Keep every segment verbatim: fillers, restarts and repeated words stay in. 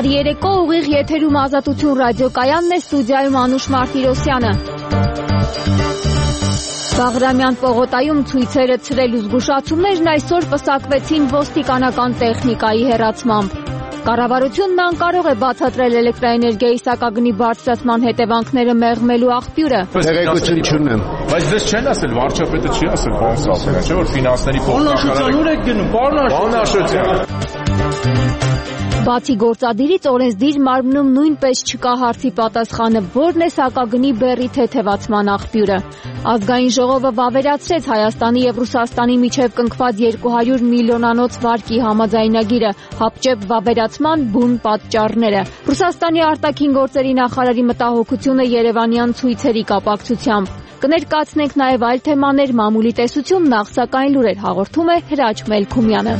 Բարի երեկո, ուղիղ եթերում Ազատություն ռադիոկայանն է, ստուդիայում Անուշ Մարտիրոսյանը։ Բաղրամյան պողոտայում ցույցերը ցրել ու զգուշացումներն այսօր պսակվեցին ոստիկանական տեխնիկայի հեռացմամբ։ Կառավարությունն անկարող է բացատրել էլեկտրաէներգիայի սակագնի բարձրացման հետևանքները մեղմելու աղբյուրը։ Տեղեկություն չունեմ։ Բայց դες չեն ասել, վարչապետը չի ասել, ոնց ասել, չէ՞ որ ֆինանսների փոխնախարարը։ Բանաշրջան ուր եք գնում, Բանաշրջան։ Բացի գործադիրից օրենսդիր մարմնում նույնպես չկա հարցի պատասխանը, որն է սակագնի բեռի թեթևացման աղբյուրը։ Ազգային ժողովը վավերացրեց Հայաստանի և Ռուսաստանի միջև կնքված երկու հարյուր միլիոնանոց վարկի համաձայնագիրը, հապճեպ վավերացման բուն պատճառները։ Ռուսաստանի արտաքին գործերի նախարարի մտահոգությունը երևանյան ցույցերի կապակցությամբ։ Կներկայացնենք նաև այլ թեմաներ, մամուլի տեսություն, նախ սակայն լուրեր հաղորդում է Հրաչ Մելքումյանը։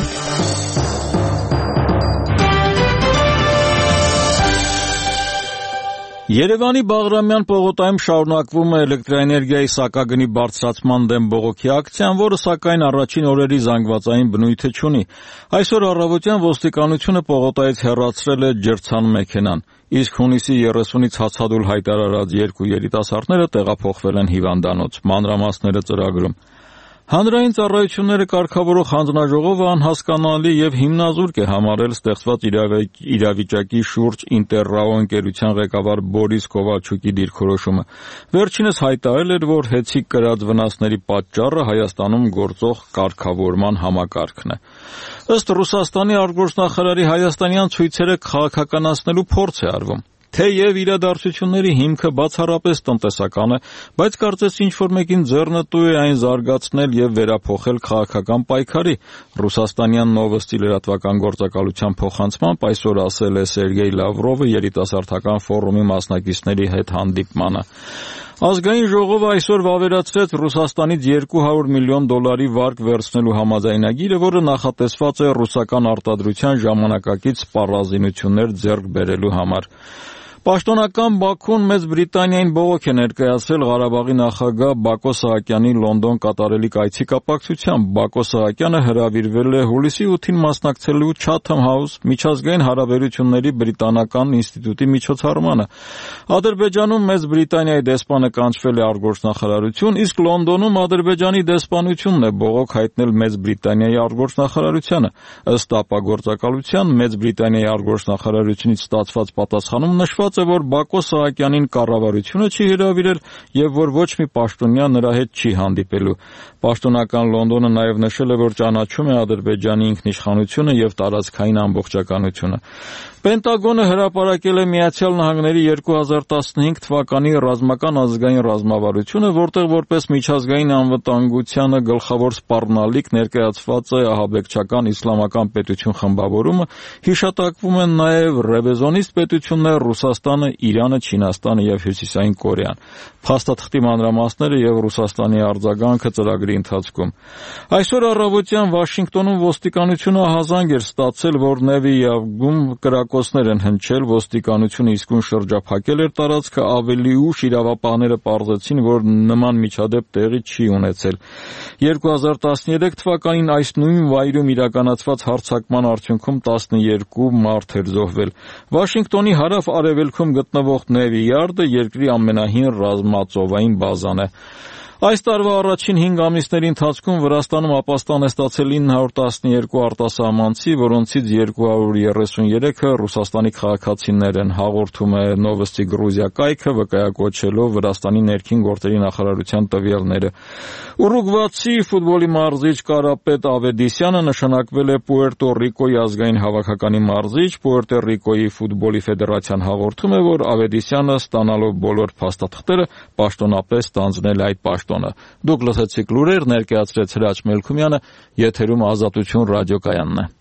Երևանի Բաղրամյան պողոտայում շարունակվում է էլեկտրաէներգիայի սակագնի բարձրացման դեմ բողոքի ակցիան, որը սակայն առաջին օրերի զանգվածային բնույթը չունի։ Այսօր առավոտյան ոստիկանությունը պողոտայից հեռացրել է ջրցան-մեքենան, իսկ հունիսի երեսունից հացադուլ հայտարարած երկու երիտասարդները տեղափոխվել են հիվանդանոց։ Մանրամասները ծրագրում։ Հանրային ծառայությունները կարգավորող հանձնաժողովը անհասկանալի եւ հիմնազուրկ է համարել ստեղծված իրավիճակի շուրջ Ինտերրաո ընկերության ղեկավար Բորիս Կովալչուկի դիրքորոշումը։ Վերջինս հայտարարել էր, որ հեծիկ կրած վնասների պատճառը Հայաստանում գործող կարգավորման համակարգն է։ Ըստ Ռուսաստանի արտգործնախարարի հայաստանյան ցույցերը քաղաքականացնելու փորձ է արվում։ Թեև իրադարձությունների հիմքը բացառապես տնտեսական է, բայց կարծես ինչ-որ մեկին ձեռնտու է այն զարգացնել եւ վերափոխել քաղաքական պայքարի։ Ռուսաստանյան Նովոստի լրատվական գործակալության փոխանցմամբ այսօր ասել է Սերգեյ Լավրովը երիտասարդական ֆորումի մասնակիցների հետ հանդիպմանը։ Ազգային ժողովը այսօր վավերացրեց Ռուսաստանից երկու հարյուր միլիոն դոլարի վարկ վերցնելու համաձայնագիրը, որը նախատեսված է ռուսական արտադրության ժամանակակից սպառազինություններ ձեռք բերելու համար։ Պաշտոնական Բաքուն Մեծ Բրիտանիային բողոք է ներկայացրել Ղարաբաղի նախագահ Բակո Սահակյանի Լոնդոն կատարելիք այցի կապակցությամբ։ Բակո Սահակյանը հրավիրվել է հուլիսի ութին մասնակցելու Chatham House միջազգային հարաբերությունների բրիտանական ինստիտուտի միջոցառմանը։ Ադրբեջանում Մեծ Բրիտանիայի դեսպանը կանչվել է արտգործնախարարություն, իսկ Լոնդոնում Ադրբեջանի դեսպանությունն է բողոք հայտնել Մեծ Բրիտանիայի արտգործնախարարությանը։ Ըստ ապագործակալության Մեծ Բրիտանիայի արտգործնախարարությունից ստացված պատասխանում նշված է, որ Բակո Սահակյանին կառավարությունը չի հրավիրել եւ որ ոչ մի պաշտոնյա նրա հետ չի հանդիպելու։ Պաշտոնական Լոնդոնը նաեւ նշել է, որ ճանաչում է Ադրբեջանի ինքնիշխանությունը եւ տարածքային ամբողջականությունը։ Պենտագոնը հրապարակել է Միացյալ Նահանգների երկու հազար տասնհինգ թվականի ռազմական ազգային ռազմավարությունը, որտեղ որպես միջազգային անվտանգությանը գլխավոր սպառնալիք ներկայացված է ահաբեկչական իսլամական պետություն խմբավորումը, հիշատակվում են նաև ռևեզոնիստ պետություններ Ռուսաստանը, Իրանը, Չինաստանը եւ Հյուսիսային Կորեան։ Փաստաթղթի մանրամասները եւ Ռուսաստանի արձագանքը ծրագրի ընթացքում։ Այսօր առավոտյան Վաշինգտոնում ոստիկանությունը ահազանգ էր ստացել, որ Նևի-Յավգում կրակոցներ են հնչել, ոստիկանությունը իսկույն շրջափակել էր տարածքը, ավելի ուշ իրավապահները պարզեցին, որ նման միջադեպ տեղի չի ունեցել։ երկու հազար տասներեք թվականին այս նույն վայրում իրականացված հարձակման արդյունքում տասնյոթ մարդ էր զոհվել։ Վաշինգտոնի հարավ-արևելքում գտնվող Նևի Յարդը երկրի ամենահին ռազմածովային բազան է։ Այս տարվա առաջին հինգ ամիսների ընթացքում Վրաստանում ապաստան է ստացել ինը հարյուր տասնյոթ արտասահմանցի, որոնցից երկու հարյուր երեսունյոթը Ռուսաստանի քաղաքացիներ են, հաղորդում է Նովոստի Գրուզիա կայքը, վկայակոչելով Վրաստանի ներքին գործերի նախարարության տվյալները։ Ուրուգվացի ֆուտբոլի մարզիչ Կարապետ Ավեդիսյանը նշանակվել է Պուերտո Ռիկոյի ազգային հավաքականի մարզիչ։ Պուերտո Ռիկոյի ֆուտբոլի ֆեդերացիան հաղորդում է, որ Ավեդիսյանը ստանալով բոլոր փաստաթղթերը պաշտոնապես ստանձնել այդ պաշտոնը։ Դուք լսեցիք լուրեր, ներկայացրեց Հրաչ Մելքումյանը, եթերում Ազատություն ռադիոկայանն է։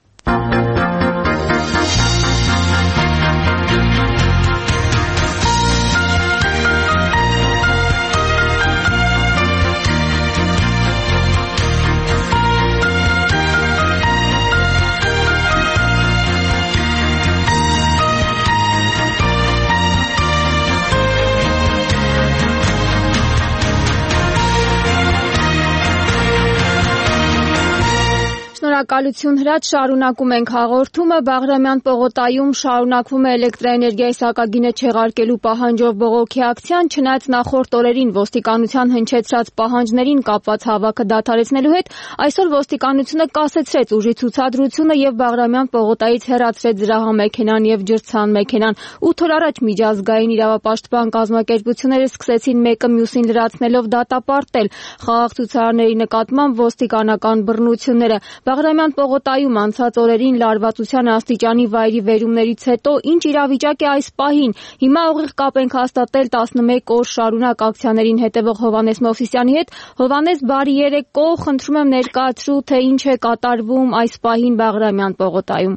Շնորհակալություն Հրաչ, շարունակում ենք հաղորդումը։ Բաղրամյան պողոտայում շարունակվում է էլեկտրաէներգիայի սակագինը չեղարկելու պահանջով բողոքի ակցիան, չնայած նախորդ օրերին ոստիկանության հնչեցրած պահանջներին կապված հավաքը դադարեցնելու հետ, այսօր ոստիկանությունը կասեցրեց ուժի ցուցադրությունը եւ Բաղրամյան պողոտայից հեռացրեց զրահամեքենան եւ ջրցանմեքենան։ ութ օր առաջ միջազգային իրավապաշտպան կազմակերպությունները սկսեցին մեկը մյուսին լրացնելով դատապարտել խաղաղ ցուցարարների նկատմամբ ոստիկանական բռնությունները։ Բաղրամյան պողոտայում անցած օրերին լարվածության աստիճանի վայրի վերումներից հետո ինչ իրավիճակ է այս պահին։ Հիմա ուղիղ կապ ենք հաստատել տասնմեկ օր շարունակ ակցիաներին հետևող Հովհաննես Մովսիսյանի հետ։ Հովհաննես, բարի երեկո, խնդրում եմ ներկայացրու, թե ինչ է կատարվում այս պահին Բաղրամյան պողոտայում։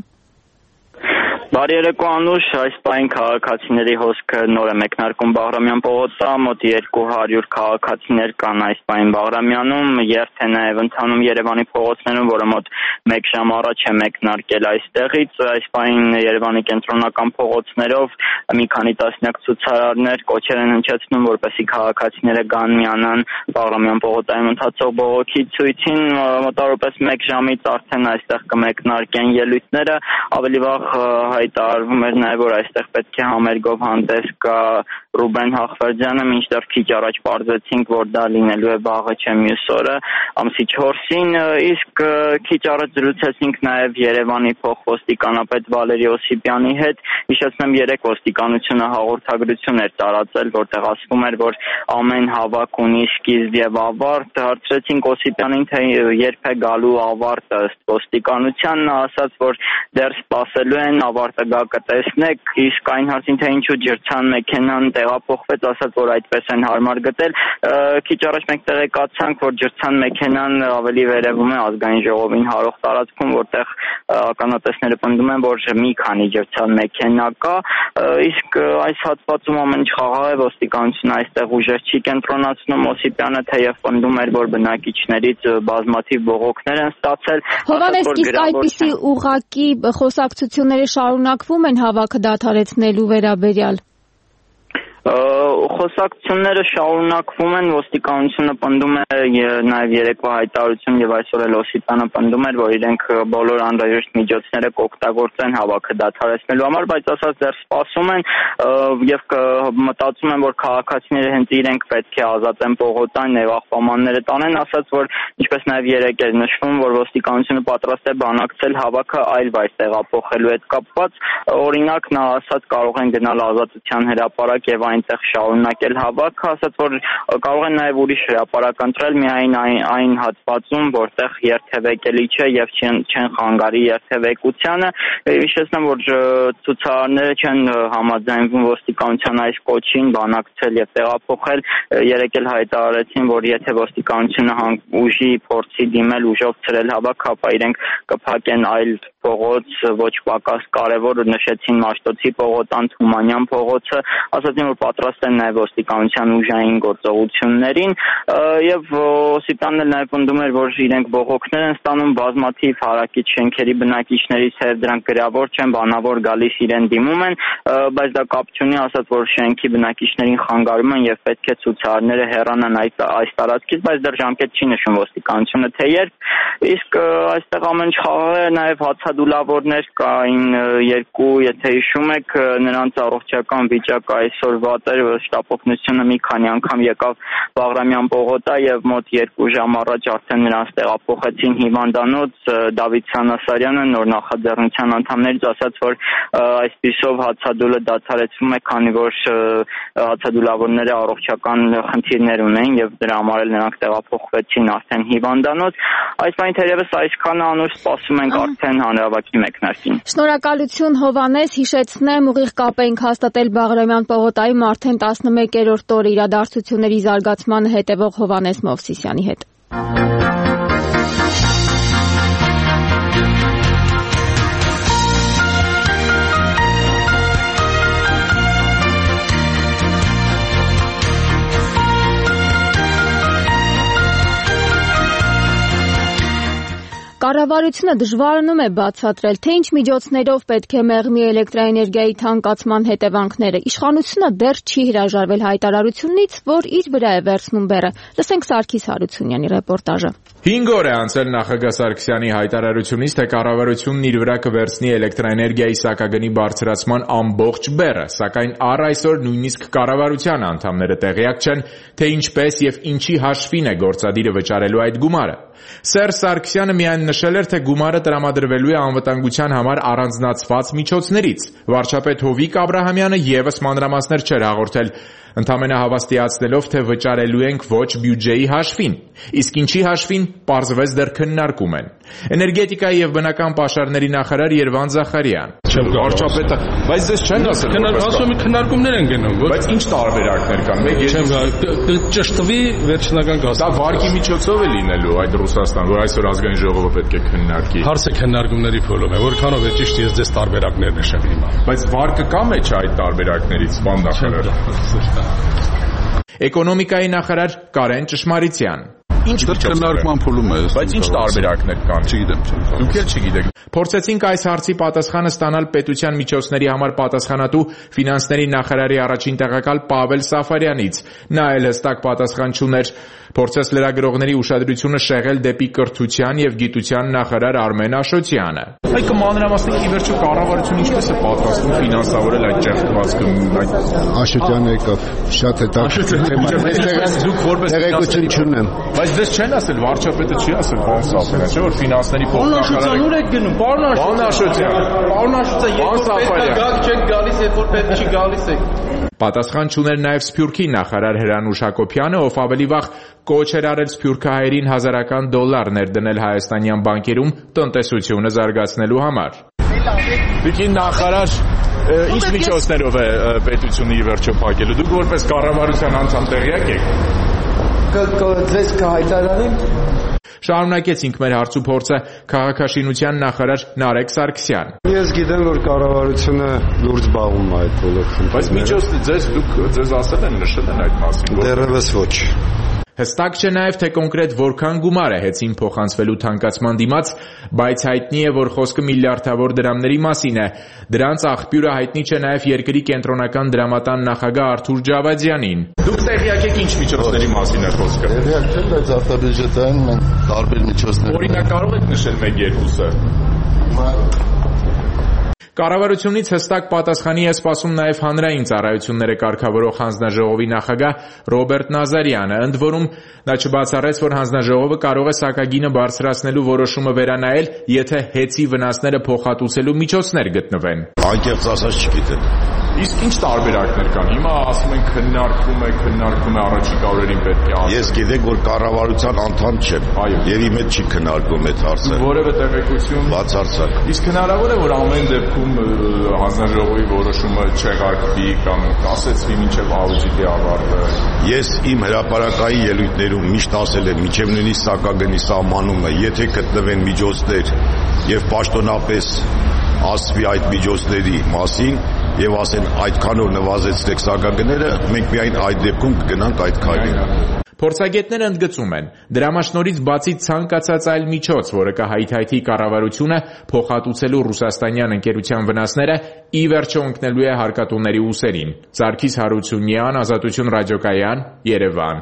Բարի երեկո Անուշ, այս պահին քաղաքացիների հոսքը նոր է մեկնարկում Բաղրամյան պողոտա, մոտ երկու հարյուր քաղաքացիներ կան այս պահին Բաղրամյանում, երթ է նաև ընթանում Երևանի փողոցներում, որը մոտ մեկ ժամ առաջ է մեկնարկել այստեղից, այս պահին Երևանի կենտրոնական փողոցներով մի քանի տասնյակ ցուցարարներ կոչեր են հնչեցնում, որպեսզի քաղաքացիները գան միանան Բաղրամյան պողոտայում ընթացող բողոքի ցույցին, մոտավորապես մեկ ժամից արդեն այստեղ կմեկնարկեն ելույթները, ավելի վաղ հայտարարվում էր նաև, որ այստեղ պետք է համերգով հանդես գա Ռուբեն Հախվերդյանը, մինչդեռ քիչ առաջ պարզեցինք, որ դա լինելու է վաղը չէ մյուս օրը, ամսի չորսին, իսկ քիչ առաջ զրուցեցինք նաև Երևանի փոխոստիկանապետ Վալերի Օսիպյանի հետ, հիշեցնեմ երեք ոստիկանությունը հաղորդագրություն էր տարածել, որտեղ ասվում էր, որ ամեն հավաք ունի սկիզբ եւ ավարտ, հարցրեցինք Օսիպյանին, թե երբ է գալու ավարտը ըստ ոստիկանության, նա ասաց, որ դեռ սպասելու են ավարտը գա կտեսնեք, իսկ այն հարցին, թե ինչու ջրցան մեքենան տեղափոխվեց, ասաց, որ այդպես են հարմար գտել, քիչ առաջ մենք տեղեկացանք, որ ջրցան մեքենան ավելի վերևում է ազգային ժողովին հարող տարածքում, որտեղ ականատեսները պնդում են, որ մի քանի ջրցան մեքենա կա, իսկ այս հատվածում ամեն ինչ խաղաղ է, ոստիկանությունը այստեղ ուժեր չի կենտրոնացնում, Օսիպյանը թեև պնդում էր, որ բնակիչներից բազմաթիվ բողոքներ են ստացել։ Հովհաննես, իսկ այդպիսի ուղղակի խոսակցությունները շարունակվում են հավաքը դադարեցնելու վերաբերյալ։ Խոսակցությունները շարունակվում են, ոստիկանությունը պնդում է նաև երեկվա հայտարարություն եւ այսօր էլ Օսիպյանը պնդում էր, որ իրենք բոլոր անհրաժեշտ միջոցները կօգտագործեն հավաքը դադարեցնելու համար, բայց ասած դեռ սպասում են եւ մտածում են, որ քաղաքացիները հենց իրենք պետք է ազատեն պողոտան եւ աղբամանները տանեն, ասած, որ ինչպես նաև երեք էր նշվում, որ ոստիկանությունը պատրաստ է բանակցել հավաքը այլ վայր տեղափոխելու հետ կապված, օրինակ նա ասաց կարող են գնալ Ազատության հրապարակ եւ այնտեղ շարունակել հավաքը, ասաց, որ կարող են նաև ուրիշ հրապարակ ընտրել միայն այն, այն հատվածում, որտեղ երթևեկելի չէ եւ չեն, չեն խանգարի երթևեկությանը, հիշեցնեմ, որ ցուցարարները չեն համաձայնվում ոստիկանության այս կոչին բանակցել եւ տեղափոխել, երեք էլ հայտարարեցին, որ եթե ոստիկանությունը ուժի փորձի դիմել ուժով ցրել հավաքը, ապա իրենք կփակեն այլ փողոց, ոչ պակաս կարևոր, նշեցին Մաշտոցի պողոտան, Թումանյան փողոցը, ասացին, որ պատրաստ են նաև ոստիկանության ուժային գործողություններին եւ Օսիպյանն էլ նաև պնդում էր, որ իրենք բողոքներ են ստանում բազմաթիվ հարակից շենքերի բնակիչներից, թեև դրանք գրավոր չեն, բանավոր գալիս իրեն դիմում են, բայց դա կապ չունի, ասած, որ շենքի բնակիչներին խանգարում են եւ պետք է ցուցարարները հեռանան այս այս տարածքից, բայց դեռ ժամկետ չի նշում ոստիկանությունը, թե երբ, իսկ այստեղ ամեն ինչ խաղաղ է, նաև հացադուլավորներ կային երկու, եթե հիշում եք, նրանց առողջական վիճակը այսօր վատ էր, շտապօգնությունը մի քանի անգամ եկավ Բաղրամյան պողոտա եւ մոտ երկու ժամ առաջ արդեն նրանց տեղափոխեցին հիվանդանոց, Դավիթ Սանասարյանը նոր նախաձեռնության անդամներից ասաց, որ այսպիսով հացադուլը դադարեցվում է, քանի որ հացադուլավորները առողջական խնդիրներ ունեն եւ դրա համար էլ նրանք տեղափոխվեցին արդեն հիվանդանոց, այս բանի թերևս այսքանը Անուշ, սպասում ենք արդեն հանրավակի մեկնարկին։ Շնորհակալություն Հովհաննես, հիշեցնեմ ուղիղ կապ ենք հաստատել Բաղրամյան պողոտայում արդեն տասնմեկերորդ օրը իրադարձությունների զարգացմանը հետևող Հովհաննես Մովսիսյանի հետ։ Կառավարությունը դժվարանում է բացատրել, թե ինչ միջոցներով պետք է մեղմի էլեկտրաէներգիայի թանկացման հետևանքները։ Իշխանությունը դեռ չի հրաժարվել հայտարարությունից, որ իր վրա է վերցնում բեռը։ Լսենք Սարգիս Հարությունյանի ռեպորտաժը։ Հինգ օր է անցել նախագահ Սարգսյանի հայտարարությունից, թե կառավարությունն իր վրա կվերցնի էլեկտրաէներգիայի սակագնի բարձրացման ամբողջ բեռը, սակայն առ այսօր նույնիսկ կառավարության անդամները տեղյակ չեն, թե ինչպես եւ ինչի հաշվին է գործադիրը վճարելու այդ գումարը։ Սերժ Սարգսյանը միայն նշել էր, թե գումարը տրամադրվելու է անվտանգության համար առանձնացված միջոցներից։ Վարչապետ Հովիկ Աբրահամյանը ևս մանրամասներ չէր հաղորդել, ընդամենը հավաստիացնելով, թե վճարելու ենք ոչ բյուջեի հաշվին, իսկ ինչի հաշվին պարզվեց դեռ քննարկում են։ Էներգետիկայի եւ բնական պաշարների նախարար Երվան Զախարյան։ Չեմ վարչապետը, բայց դες չեն ասել, ասում եմ քննարկումներ են գնում, բայց ինչ տարբերակներ կան։ Մեկ չեմ ճշտվի վերջնական գազ։ Դա վարկի միջոցով է լինելու այդ Ռուսաստան, որ այսօր ազգային ժողովը պետք է քննարկի։ Հարցը քննարկումների փուլում է, որքանով է ճիշտ ես դες տարբերակներ նշեմ հիմա։ Բայց վարկը կա մեջ այդ տարբերակներից, բան նախարար։ Էկոնոմիկայի նախարար Կարեն Ճշմարիցյան։ Ինչ քննարկման փուլում է։ Բայց ինչ տարբերակներ կան։ Չգիտեմ, չեմ։ Դուք էլ չգիտեք։ Փորձեցինք այս հարցի պատասխանը ստանալ պետության միջոցների համար պատասխանատու ֆինանսների նախարարի առաջին տեղակալ Պավել Սաֆարյանից։ Նա էլ հստակ պատասխան չուներ։ Փորձեց լրագրողների ուշադրությունը շեղել դեպի կրթության եւ գիտության նախարար Արմեն Աշոտյանը։ Այդ կմանրամասնիկ ի վերջո կառավարությունը ինչպես է պատրաստվում ֆինանսավորել այդ ճեղքվածքը, այդ Աշոտյանը եկավ, շատ հետաքրքիր։ Դուք որպես տեղեկություն չունեմ։ Բայց դες չեն ասել, վարչապետը չի ասել, բան Սաֆարյան, չէ՞ որ ֆինանսների փոխնախարարը։ Ուր եք գնում, պարոն Աշոտյան։ Պարոն Աշոտյան, երբ որ պետք է գաք չեք գալիս, երբ որ պետք չի գալիս եք։ Պատասխան չուներ նաև Սփյուռքի նախարար Հրանուշ Հակոբյանը, ով ավելի վաղ կոչ էր արել սփյուռքահայերին հազարական դոլար ներդնել հայաստանյան բանկերում տնտեսությունը զարգացնելու համար։ Տիկին նախարար, ինչ միջոցներով է պետությունը ի վերջո փակելու։ Դուք որպես կառավարության անդամ տեղյակ եք։ Ձեզ կհայտարարեմ։ Շարունակեցինք մեր հարցուփորձը քաղաքաշինության նախարար Նարեկ Սարգսյան։ Ես գիտեմ, որ կառավարությունը լուրջ զբաղվում է այդ ոլորտում։ Բայց միջոցը ձեզ դուք ձեզ ասել են, նշել են այդ մասին։ Դեռևս ոչ։ Հստակ չէ նաև, թե կոնկրետ որքան գումար է հեծին փոխանցվելու թանկացման դիմաց, բայց հայտնի է, որ խոսքը միլիարդավոր դրամների մասին է։ Դրանց աղբյուրը հայտնի չէ նաև երկրի կենտրոնական դրամատան նախագահ Արթուր Ջավադյանին։ Դուք տեղյակ եք ինչ միջոցների մասին է խոսքը։ Տեղյակ չեմ, բայց արտաբյուջետային մենք տարբեր միջոցներ։ Օրինակ կարող եք նշել մեկ-երկուսը։ Կառավարությունից հստակ պատասխանի է սպասում նաև հանրային ծառայությունները կարգավորող հանձնաժողովի նախագահ Ռոբերտ Նազարյանը, ընդ որում նա չբացառեց, որ հանձնաժողովը կարող է սակագինը բարձրացնելու որոշումը վերանայել, եթե հեծի վնասները փոխհատուցելու միջոցներ գտնվեն։ Անկեղծ ասած չգիտեմ։ Իսկ ինչ տարբերակներ կան։ Հիմա ասում են քննարկվում է, քննարկվում է առաջիկա օրերին պետք է ասել։ Ես գիտեք, որ կառավարության անդամ չեմ։ Այո։ Եվ իմ հետ չի քննարկվում այդ հարցը։ Որևէ տեղեկություն բացարձակ։ Իսկ հնարավոր է, որ ամեն դեպքում հանձնաժողովի որոշումը չեղարկվի կամ ասեցվի մինչև աուդիտի ավարտը։ Ես իմ հրապարակային ելույթներում միշտ ասել եմ, մինչև նույնիսկ սակագնի սահմանումը, եթե գտնվեն միջոցներ եւ պաշտոնապես ասվի այդ միջոցների մասին եւ ասեն այդքանով նվազեցրեք սակագները, մենք միայն այդ դեպքում կգնանք այդ քայլին։ Փորձագետները ընդգծում են, դրամաշնորհից բացի ցանկացած այլ միջոց, որը կհայթայթի կառավարությունը փոխհատուցելու ռուսաստանյան ընկերության վնասները, ի վերջո ընկնելու է հարկատուների ուսերին։ Սարգիս Հարությունյան, Ազատություն ռադիոկայան, Երևան։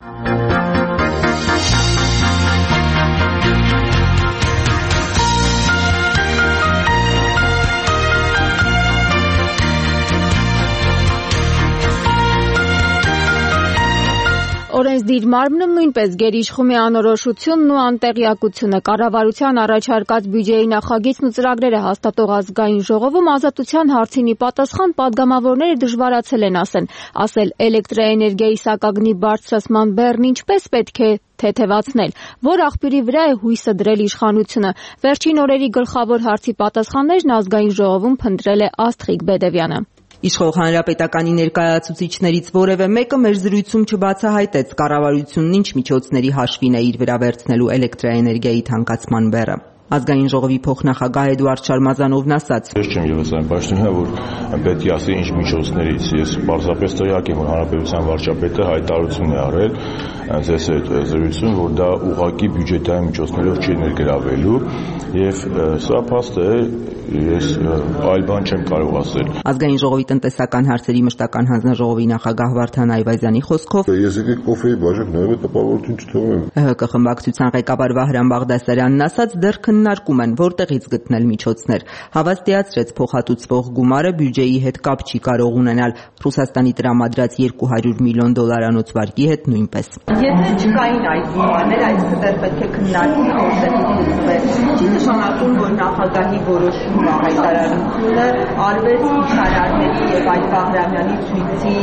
Օրենսդիր մարմնում նույնպես գերիշխում է անորոշությունն ու անտեղյակությունը։ Կառավարության առաջարկած բյուջեի նախագիծն ու ծրագրերը հաստատող ազգային ժողովում ազատության հարցին ի պատասխան պատգամավորները դժվարացել են ասել, ասել էլեկտրաէներգիայի սակագնի բարձրացման բեռն ինչպես պետք է թեթևացնել, որ աղբյուրի վրա է հույսը դրել իշխանությունը։ Վերջին օրերի գլխավոր հարցի պատասխաններն ազգային ժողովում փնտրել է Աստղիկ Բեդևյանը։ Իշխող հանրապետականի ներկայացուցիչներից որևէ մեկը մեր զրույցում չբացահայտեց կառավարությունն ինչ միջոցների հաշվին է իր վրա վերցնելու էլեկտրաէներգիայի թանկացման բեռը։ Ազգային ժողովի փոխնախագահ Էդուարդ Շարմազանովն ասաց. Ես չեմ ևս այն պաշտոնյա, որ պետք է ասի ինչ միջոցներից։ Ես պարզապես տեղյակ եմ, որ հանրապետության վարչապետը հայտարարություն է արել ձեզ հետ զրույցում, որ դա ուղղակի բյուջետային միջոցներով չի ներգրավելու, եւ սա փաստ է, ես այլ բան չեմ կարող ասել։ Ազգային ժողովի տնտեսական հարցերի մշտական հանձնաժողովի նախագահ Վարդան Այվազյանի խոսքով ես եկեք կոֆեի բաժակ նայել տպավորություն չթողեմ։ ՀՀԿ խմբակցության ղեկավար Վահրամ Բաղդասարյանն ասաց, դեռ քննարկում են որտեղից գտնել միջոցներ։ Հավաստիացրեց, փոխհատուցվող գումարը բյուջեի հետ կապ չի կարող ունենալ, Ռուսաստանի տրամադրած երկու հարյուր միլիոն դոլարանոց վարկի հետ նույնպես։ Եթե չկային այդ գումարները, այսինքն դեռ պետք է քննարկել որտեղից գտնվել։ Չի նշանակում, որ նախագահի որոշումը հայտարարությունը արվեց իշխանարների եւ այդ Բաղրամյանի ցույցի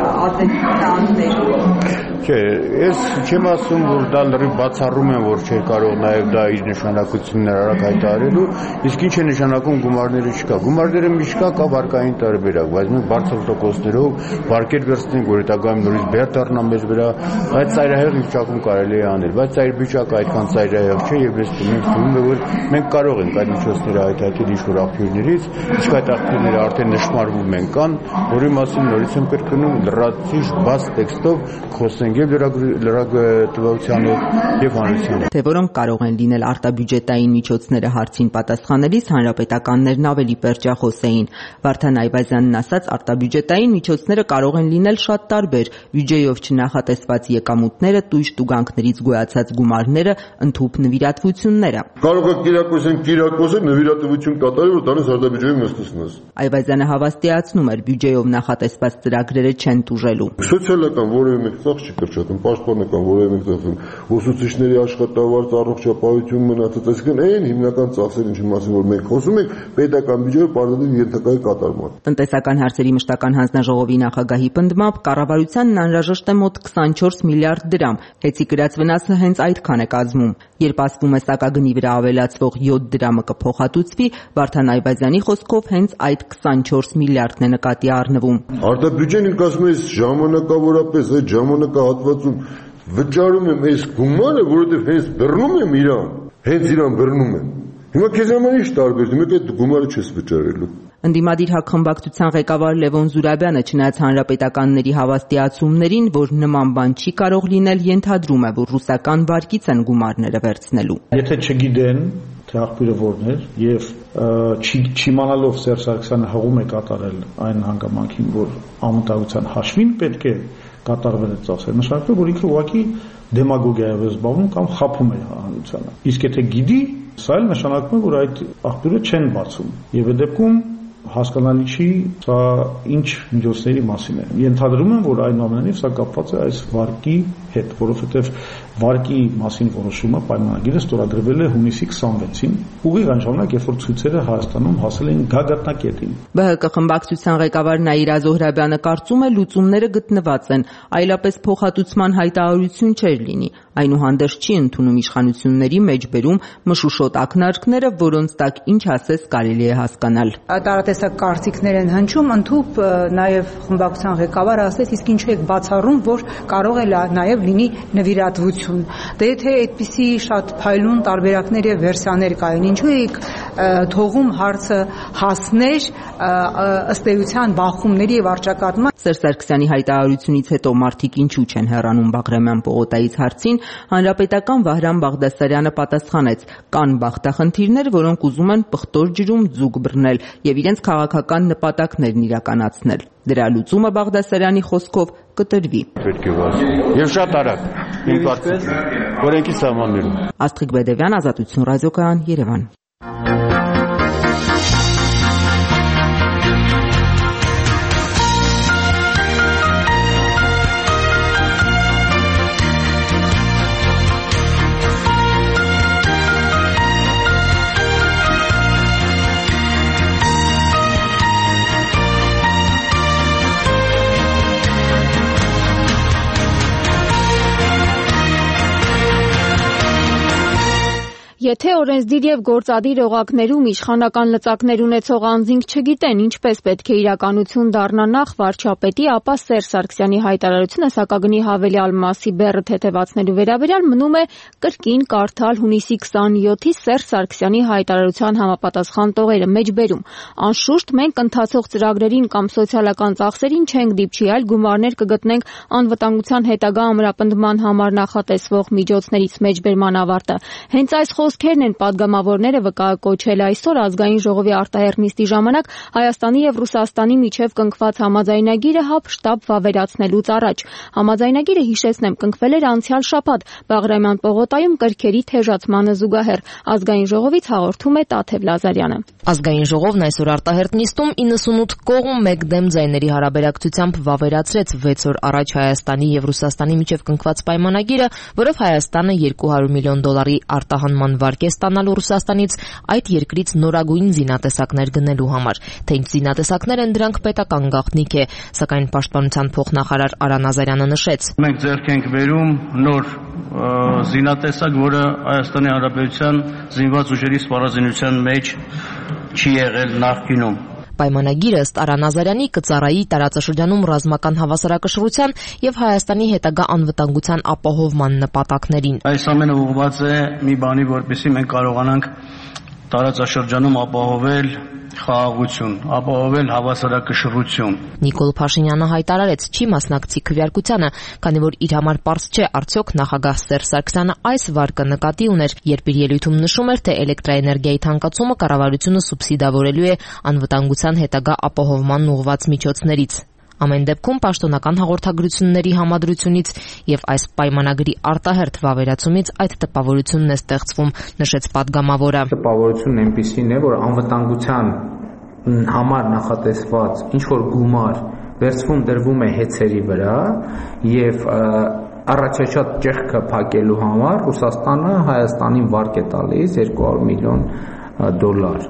ազդեցության։ Չէ, ես չեմ ասում, որ դա լրիվ բացառում են, որ չէր կարող նաև դա իր նշանակություններ արագ հայտարարելու, իսկ ինչ է նշանակում գումարները չկա։ Գումարները միշտ կա, կա վարկային տարբերակ, բայց մենք բարձր տոկոսներով վարկեր վերցնենք, որ հետագայում նորից բեր դառնա մեզ վրա, բայց ծայրահեղ վիճակում կարելի է անել, բայց ծայր վիճակը այդքան ծայրահեղ չէ եւ ես մենք թվում է, որ մենք կարող ենք այդ միջոցները հայտարարել ինչ-որ աղբյուրներից, իսկ այդ աղբյուրները արդեն նշмарվում են կան, որի մասին նորից եմ կրկնում լրացուցիչ բաց տեքստով խոսենք եւ լրագրողությանով եւ հանրությանով։ Թե որոնք կարող են լինել արտաբյուջետային միջոցները հարցին պատասխանելիս հանրապետականներն ավելի պերճախոս էին։ Վարդան Այվազյանն ասաց, արտաբյուջետային միջոցները կարող են լինել շատ տարբեր՝ բյուջեով չնախատեսված եկամուտները, տույժ տուգանքներից գոյացած գումարները, ընդհուպ նվիրատվությունները։ Կարող է կիրակոսեն կիրակոսը նվիրատվություն կատարել, որ դրանից արտաբյուջեի մստեսնես։ Այվազյանը հավաստիացնում էր, բյուջեով նախատեսված ծրագրերը չեն տուժելու։ Սոցիալական որևէ մեկ ծախս չի կրճատում, պաշտպանական որևէ մեկ ծախսում, ուսուցիչների աշխատավարձ, առողջապահություն մնացած, այսինքն այն հիմնական ծախսերը, ինչի մասին որ մենք խոսում ենք, պետական բյուջեով պարզապես ենթակա է կատարման։ Տնտեսական հարցերի մշտական հանձնաժողովի նախագահի պնդմամբ կառավարությանն անհրաժեշտ է մոտ քսանչորս միլիարդ դրամ, հեծի կրած վնասը հենց այդքան է կազմում։ Երբ ասվում է սակագնի վրա ավելացվող յոթ դրամը կփոխհատուցվի, Վարդան Այվազյանի խոսքով հենց այդ քսանչորս միլիարդն է նկատի առնվում։ Արտաբյուջեն ինք ասում է ժամանակավորապես այդ ժամանակահատվածում վճարում եմ այս գումարը, որովհետև հենց բռնում եմ իրան, հենց իրան բռնում եմ։ Հիմա քեզ համար ինչ տարբերություն, մեկ այդ գումարը չես վճարելու։ Ընդդիմադիր հակխմբակցության ղեկավար Լևոն Զուրաբյանը չնայած հանրապետականների հավաստիացումներին, որ նման բան չի կարող լինել, ենթադրում է, որ ռուսական վարկից են գումարները վերցնելու։ Եթե չգիտեն, թե աղբյուրը որն էր եւ չիմանալով Սերժ Սարգսյանը հղում է կատարել այն հանգամանքին, որ անվտանգության հաշվին պետք է կատարվել այդ ծախսերը, նշանակում է, որ ինքը ուղղակի դեմագոգիայով է զբաղվում կամ խաբում է հանրությանը։ Իսկ եթե գիտի, սա էլ նշանակում է, որ այդ աղբյուրը չեն բացում եւ այդ դեպքում հասկանալի չի սա ինչ միջոցների մասին է։ Ենթադրում եմ, որ այնուամենայնիվ սա կապված է այս վարկի հետ, որովհետև վարկի մասին որոշումը պայմանագիրը ստորագրվել է հունիսի քսանվեցին, ուղիղ այն ժամանակ, երբ որ ցույցերը Հայաստանում հասել էին գագաթնակետին։ ԲՀԿ խմբակցության ղեկավար Նաիրա Զոհրաբյանը կարծում է, լուծումները գտնված են, այլապես փոխհատուցման հայտարարություն չէր լինի, այնուհանդերձ չի ընդունում իշխանությունների մեջբերում մշուշոտ ակնարկները, որոնց տակ ինչ ասես կարելի է հասկանալ։ Տարատեսակ կարծիքներ են հնչում, ընդհուպ նաև խմբակցության ղեկավարը ասեց, իսկ ինչու եք բացառում, որ կարող է նաև լինի նվիրատվություն։ Դե եթե այդպիսի շատ փայլուն տարբերակներ եւ վերսիաներ կային, ինչու եք թողում հարցը հասներ ըստ էության բախումների եւ արճակատման։ Սերժ Սարգսյանի հայտարարությունից հետո մարդիկ ինչու չեն հեռանում Բաղրամյան պողոտայից հարցին, հանրապետական Վահրամ Բաղդասարյանը պատասխանեց. կան բախտախնդիրներ, որոնք ուզում են պղտոր ջրում ձուկ բռնել եւ իրենց քաղաքական նպատակներն իրականացնել։ Դրա լուծումը Բաղդասարյանի խոսքով կտրվի։ Պետք է վազի։ Եվ շատ արագ, իմ կարծիքով, օրենքի սահմաններում։ Աստղիկ Բեդևյան, Ազատություն ռադիոկայան, Երևան։ Եթե օրենսդիր եւ գործադիր օղակներում իշխանական լծակներ ունեցող անձինք չգիտեն ինչպես պետք է իրականություն դառնա նախ վարչապետի, ապա Սերժ Սարգսյանի հայտարարությունը սակագնի հավելյալ մասի բեռը թեթևացնելու վերաբերյալ մնում է կրկին կարդալ հունիսի քսաներկուի Սերժ Սարգսյանի հայտարարության համապատասխան տողերը մեջբերում։ Անշուշտ մենք ընթացող ծրագրերին կամ սոցիալական ծախսերին չենք դիպչի, այլ գումարներ կգտնենք անվտանգության հետագա ամրապնդման համար նախատեսվող միջոցներից մեջբերման ավարտը։ Հենց այս խոսքերն են պատգամավորները վկայակոչել այսօր ազգային ժողովի արտահերթ նիստի ժամանակ Հայաստանի եւ Ռուսաստանի միջև կնքված համաձայնագիրը հապշտապ վավերացնելուց առաջ։ Համաձայնագիրը, հիշեցնեմ, կնքվել էր անցյալ շաբաթ Բաղրամյան պողոտայում կրքերի թեժացմանը զուգահեռ։ Ազգային ժողովից հաղորդում է Տաթև Լազարյանը։ Ազգային ժողովն այսօր արտահերթ նիստում իննսունութ կողմ մեկ դեմ ձայների հարաբերակցությամբ վավերացրեց վեց օր առաջ Հայաստանի եւ Ռուսաստանի միջև կնքված պայմանագիրը, որով Հայաստանը երկու հարյուր միլիոն դոլարի արտահանման վարկ է ստանալու Ռուսաստանից այդ երկրից նորագույն զինատեսակներ գնելու համար։ Թե ինչ զինատեսակներ են դրանք պետական գաղտնիք է, սակայն պաշտպանության փոխնախարար Արա Նազարյանը նշեց. Մենք ձեռք ենք բերում նոր զինատեսակ, որը Հայաստանի Հանրապետության զինված ուժերի սպառազինության մեջ չի եղել նախկինում։ Պայմանագիրը ըստ Արա Նազարյանի կծառայի տարածաշրջանում ռազմական հավասարակշռության եւ Հայաստանի հետագա անվտանգության ապահովման նպատակներին։ Այս ամենը ուղղված է մի բանի, որպեսզի մենք կարողանանք տարածաշրջանում ապահովել խաղաղություն, ապահովել հավասարակշռություն։ Նիկոլ Փաշինյանը հայտարարեց, չի մասնակցի քվեարկությանը, քանի որ իր համար պարզ չէ արդյոք նախագահ Սերժ Սարգսյանը այս վարկը նկատի ուներ, երբ իր ելույթում նշում էր, թե էլեկտրաէներգիայի թանկացումը կառավարությունը սուբսիդավորելու է անվտանգության հետագա ապահովման ուղղված միջոցներից։ Ամեն դեպքում պաշտոնական հաղորդագրությունների համադրությունից եւ այս պայմանագրի արտահերթ վավերացումից այդ տպավորությունն է ստեղծվում, նշեց պատգամավորը։ Տպավորությունն այնպիսին է, որ անվտանգության համար նախատեսված ինչ որ գումար վերցվում դրվում է հեծերի վրա եւ առաջացած ճեղքը փակելու համար Ռուսաստանը Հայաստանին վարկ է տալիս երկու հարյուր միլիոն դոլար։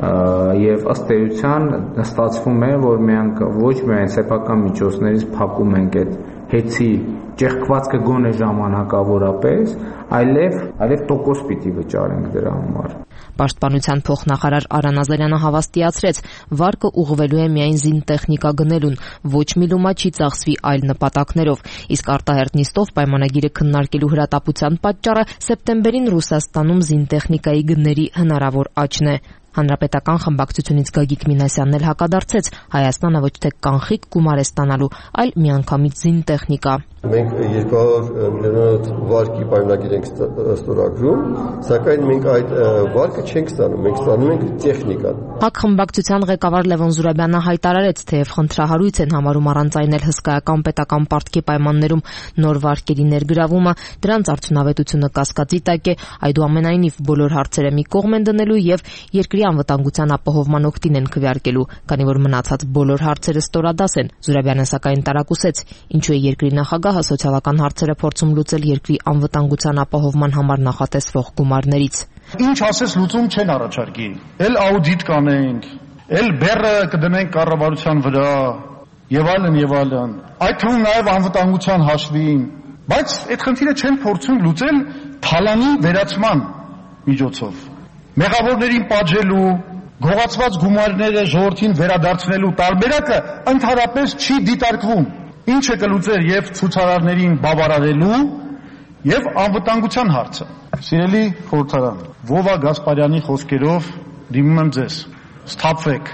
Եվ ըստ էության ստացվում է, որ մենք ոչ միայն սեփական միջոցներից փակում ենք այդ հեծի ճեղքվածքը գոնե ժամանակավորապես, այլև այլև տոկոս պիտի վճարենք դրա համար։ Պաշտպանության փոխնախարար Արա Նազարյանը հավաստիացրեց, վարկը ուղղվելու է միայն զինտեխնիկա գնելուն, ոչ մի լումա չի ծախսվի այլ նպատակներով, իսկ արտահերթ նիստով պայմանագիրը քննարկելու հրատապության պատճառը սեպտեմբերին Ռուսաստանում զինտեխնիկայի գների հնարավոր աճն է։ Հանրապետական խմբակցությունից Գագիկ Մինասյանն էլ հակադարձեց, Հայաստանը ոչ թե կանխիկ գումար է ստանալու, այլ միանգամից զինտեխնիկա։ Մենք երկու հարյուր միլիոն վարկի պայմանագիր ենք ստորագրում, սակայն մենք այդ վարկը չենք ստանում, մենք ստանում ենք տեխնիկան։ ՀԱԿ խմբակցության ղեկավար Լևոն Զուրաբյանը հայտարարեց, թեև խնդրահարույց են համարում առանց այն էլ հսկայական պետական պարտքի պայմաններում նոր վարկերի ներգրավումը, դրանց արդյունավետությունը կասկածի տակ է, այդուամենայնիվ բոլոր հարցերը մի կողմ են դնելու եւ երկրի անվտանգության ապահովման օգտին են քվեարկելու, քանի որ մնացած բոլոր հարցերը ստորադաս են։ Զուրաբյանը սակայն տարակուսեց, ինչու է երկրի նախագահը սոցիալական հարցերը փորձում լուծել երկրի անվտանգության ապահովման համար նախատեսվող գումարներից։ Ինչ ասես լուծում չեն առաջարկի։ Էլ աուդիտ կանենք, էլ բեռը կդնենք կառավարության վրա, եւ այլն եւ այլն։ Այդ թվում նաեւ անվտանգության հաշվին, բայց այդ խնդիրը չեն փորձում լուծել թալանի վերացման միջոցով։ Մեղավորներին պատժելու, գողացված գումարները ժողովրդին վերադարձնելու տարբերակը ընդհանրապես չի դիտարկվում։ Ինչը կլուծեր եւ ցուցարարներին բավարարելու եւ անվտանգության հարցը։ Սիրելի խորհրդարան, Վովա Գասպարյանի խոսքերով դիմում եմ ձեզ. Սթափվեք։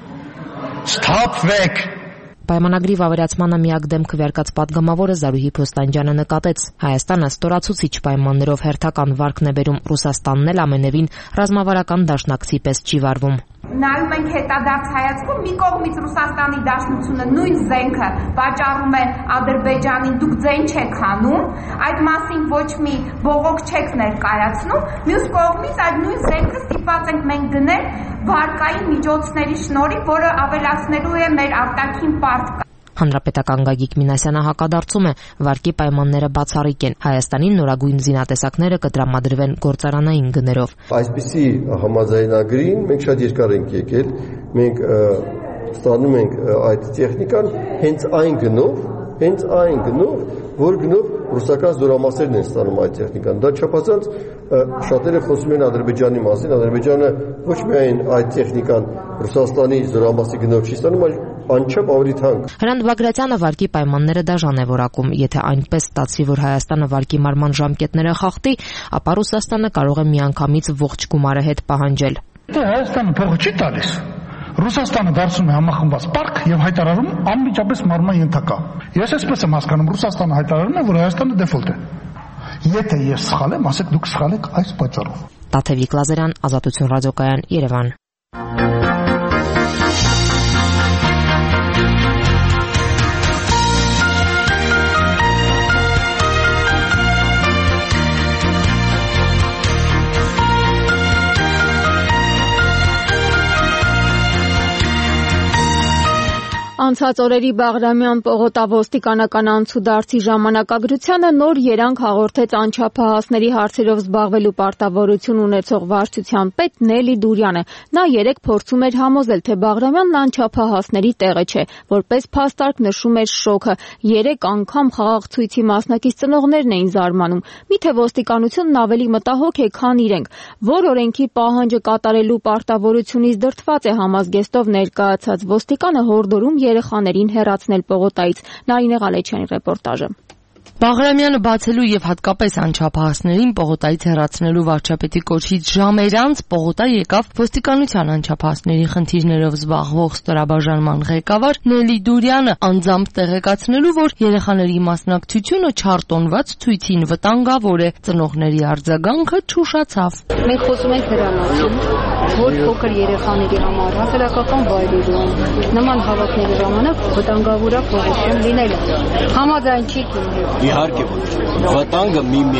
Սթափվեք։ Պայմանագրի վավերացմանը միակ դեմ քվեարկած պատգամավորը Զարուհի Փոստանջյանը նկատեց. Հայաստանը ստորացուցիչ պայմաններով հերթական վարկն է բերում, Ռուսաստանն էլ ամենևին ռազմավարական դաշնակցի պես չի վարվում։ Նայում ենք հետադարձ հայացքով, մի կողմից Ռուսաստանի Դաշնությունը նույն զենքը վաճառում է Ադրբեջանին, դուք ձեն չեք հանում, այդ մասին ոչ մի բողոք չեք ներկայացնում, մյուս կողմից այդ նույն զենքը ստիպված ենք մենք գնել վարկային միջոցների շնորհիվ, որը ավելացնելու է մեր արտաքին պարտքը։ Հանրապետական Գագիկ Մինասյանը հակադարձում է, վարկի պայմանները բացառիկ են, Հայաստանին նորագույն զինատեսակները կտրամադրվեն գործարանային գներով։ Այսպիսի համաձայնագրին մենք շատ երկար ենք եկել, մենք ստանում ենք այդ տեխնիկան հենց այն գնով, հենց այն գնով, որ գնով ռուսական զորամասերն են ստանում այդ տեխնիկան։ Դա չափազանց շատերը խոսում են Ադրբեջանի մասին, Ադրբեջանը ոչ միայն այդ տեխնիկան Ռուսաստանի զորամասի գնով չի ստանում, այլ անչափ ավելի թանկ։ Հրանտ Բագրատյանը վարկի պայմանները դաժան է որակում, եթե այնպես ստացվի, որ Հայաստանը վարկի մարման ժամկետները խախտի, ապա Ռուսաստանը կարող է միանգամից ողջ գումարը հետ պահանջել։ Դե Հայաստանը փողը չի տալիս։ Ռուսաստանը դարձում է համախմբված պարկ եւ հայտարարում անմիջապես մարման ենթակա։ Ես այսպես եմ հասկանում, Ռուսաստանը հայտարարում է, որ Հայաստանը դեֆոլտ է։ Եթե ես սխալ եմ, ասեք դուք սխալ եք այս պատճառով։ Տաթևիկ Լազարյան, Ազատություն ռադիոկայան, Երևան։ Անցած օրերի Բաղրամյան պողոտավոստիկանական անցուդարձի ժամանակագրությանը նոր երանգ հաղորդեց անչափահասների հարցերով զբաղվելու պարտավորություն ունեցող վարչության պետ Նելի Դուրյանը։ Նա երեկ փորձում էր համոզել, թե Բաղրամյանն անչափահասների տեղը չէ, որպես փաստարկ նշում էր շոքը։ Երեք անգամ խաղաղ ցույցի մասնակից ծնողներն էին զարմանում։ Միթե ոստիկանությունն ավելի մտահոգ է, քան իրենք։ Որ օրենքի պահանջը կատարելու պարտավորությունից դրդված է համազգեստով ներկայացած ոստիկանը հորդորում երեխաներին հեռացնել պողոտայից։ Նարինե Ղալեչյանի ռեպորտաժը։ Բաղրամյանը բացելու եւ հատկապես անչափահասներին պողոտայից հեռացնելու վարչապետի կոչից ժամեր անց պողոտա եկավ ոստիկանության անչափահասների խնդիրներով զբաղվող ստորաբաժանման ղեկավար Նելի Դուրյանը, անձամբ տեղեկացնելու, որ երեխաների մասնակցությունը չարտոնված ցույցին վտանգավոր է, ծնողների արձագանքը չուշացավ։ Մենք խոսում ենք դրա մասին, որ փոքր երեխաների համար հասարակական վայրերում նման հավաքների ժամանակ վտանգավոր է փողոցում լինելը։ Համաձայն չի լինելու։ Իհարկե ոչ։ Վտանգը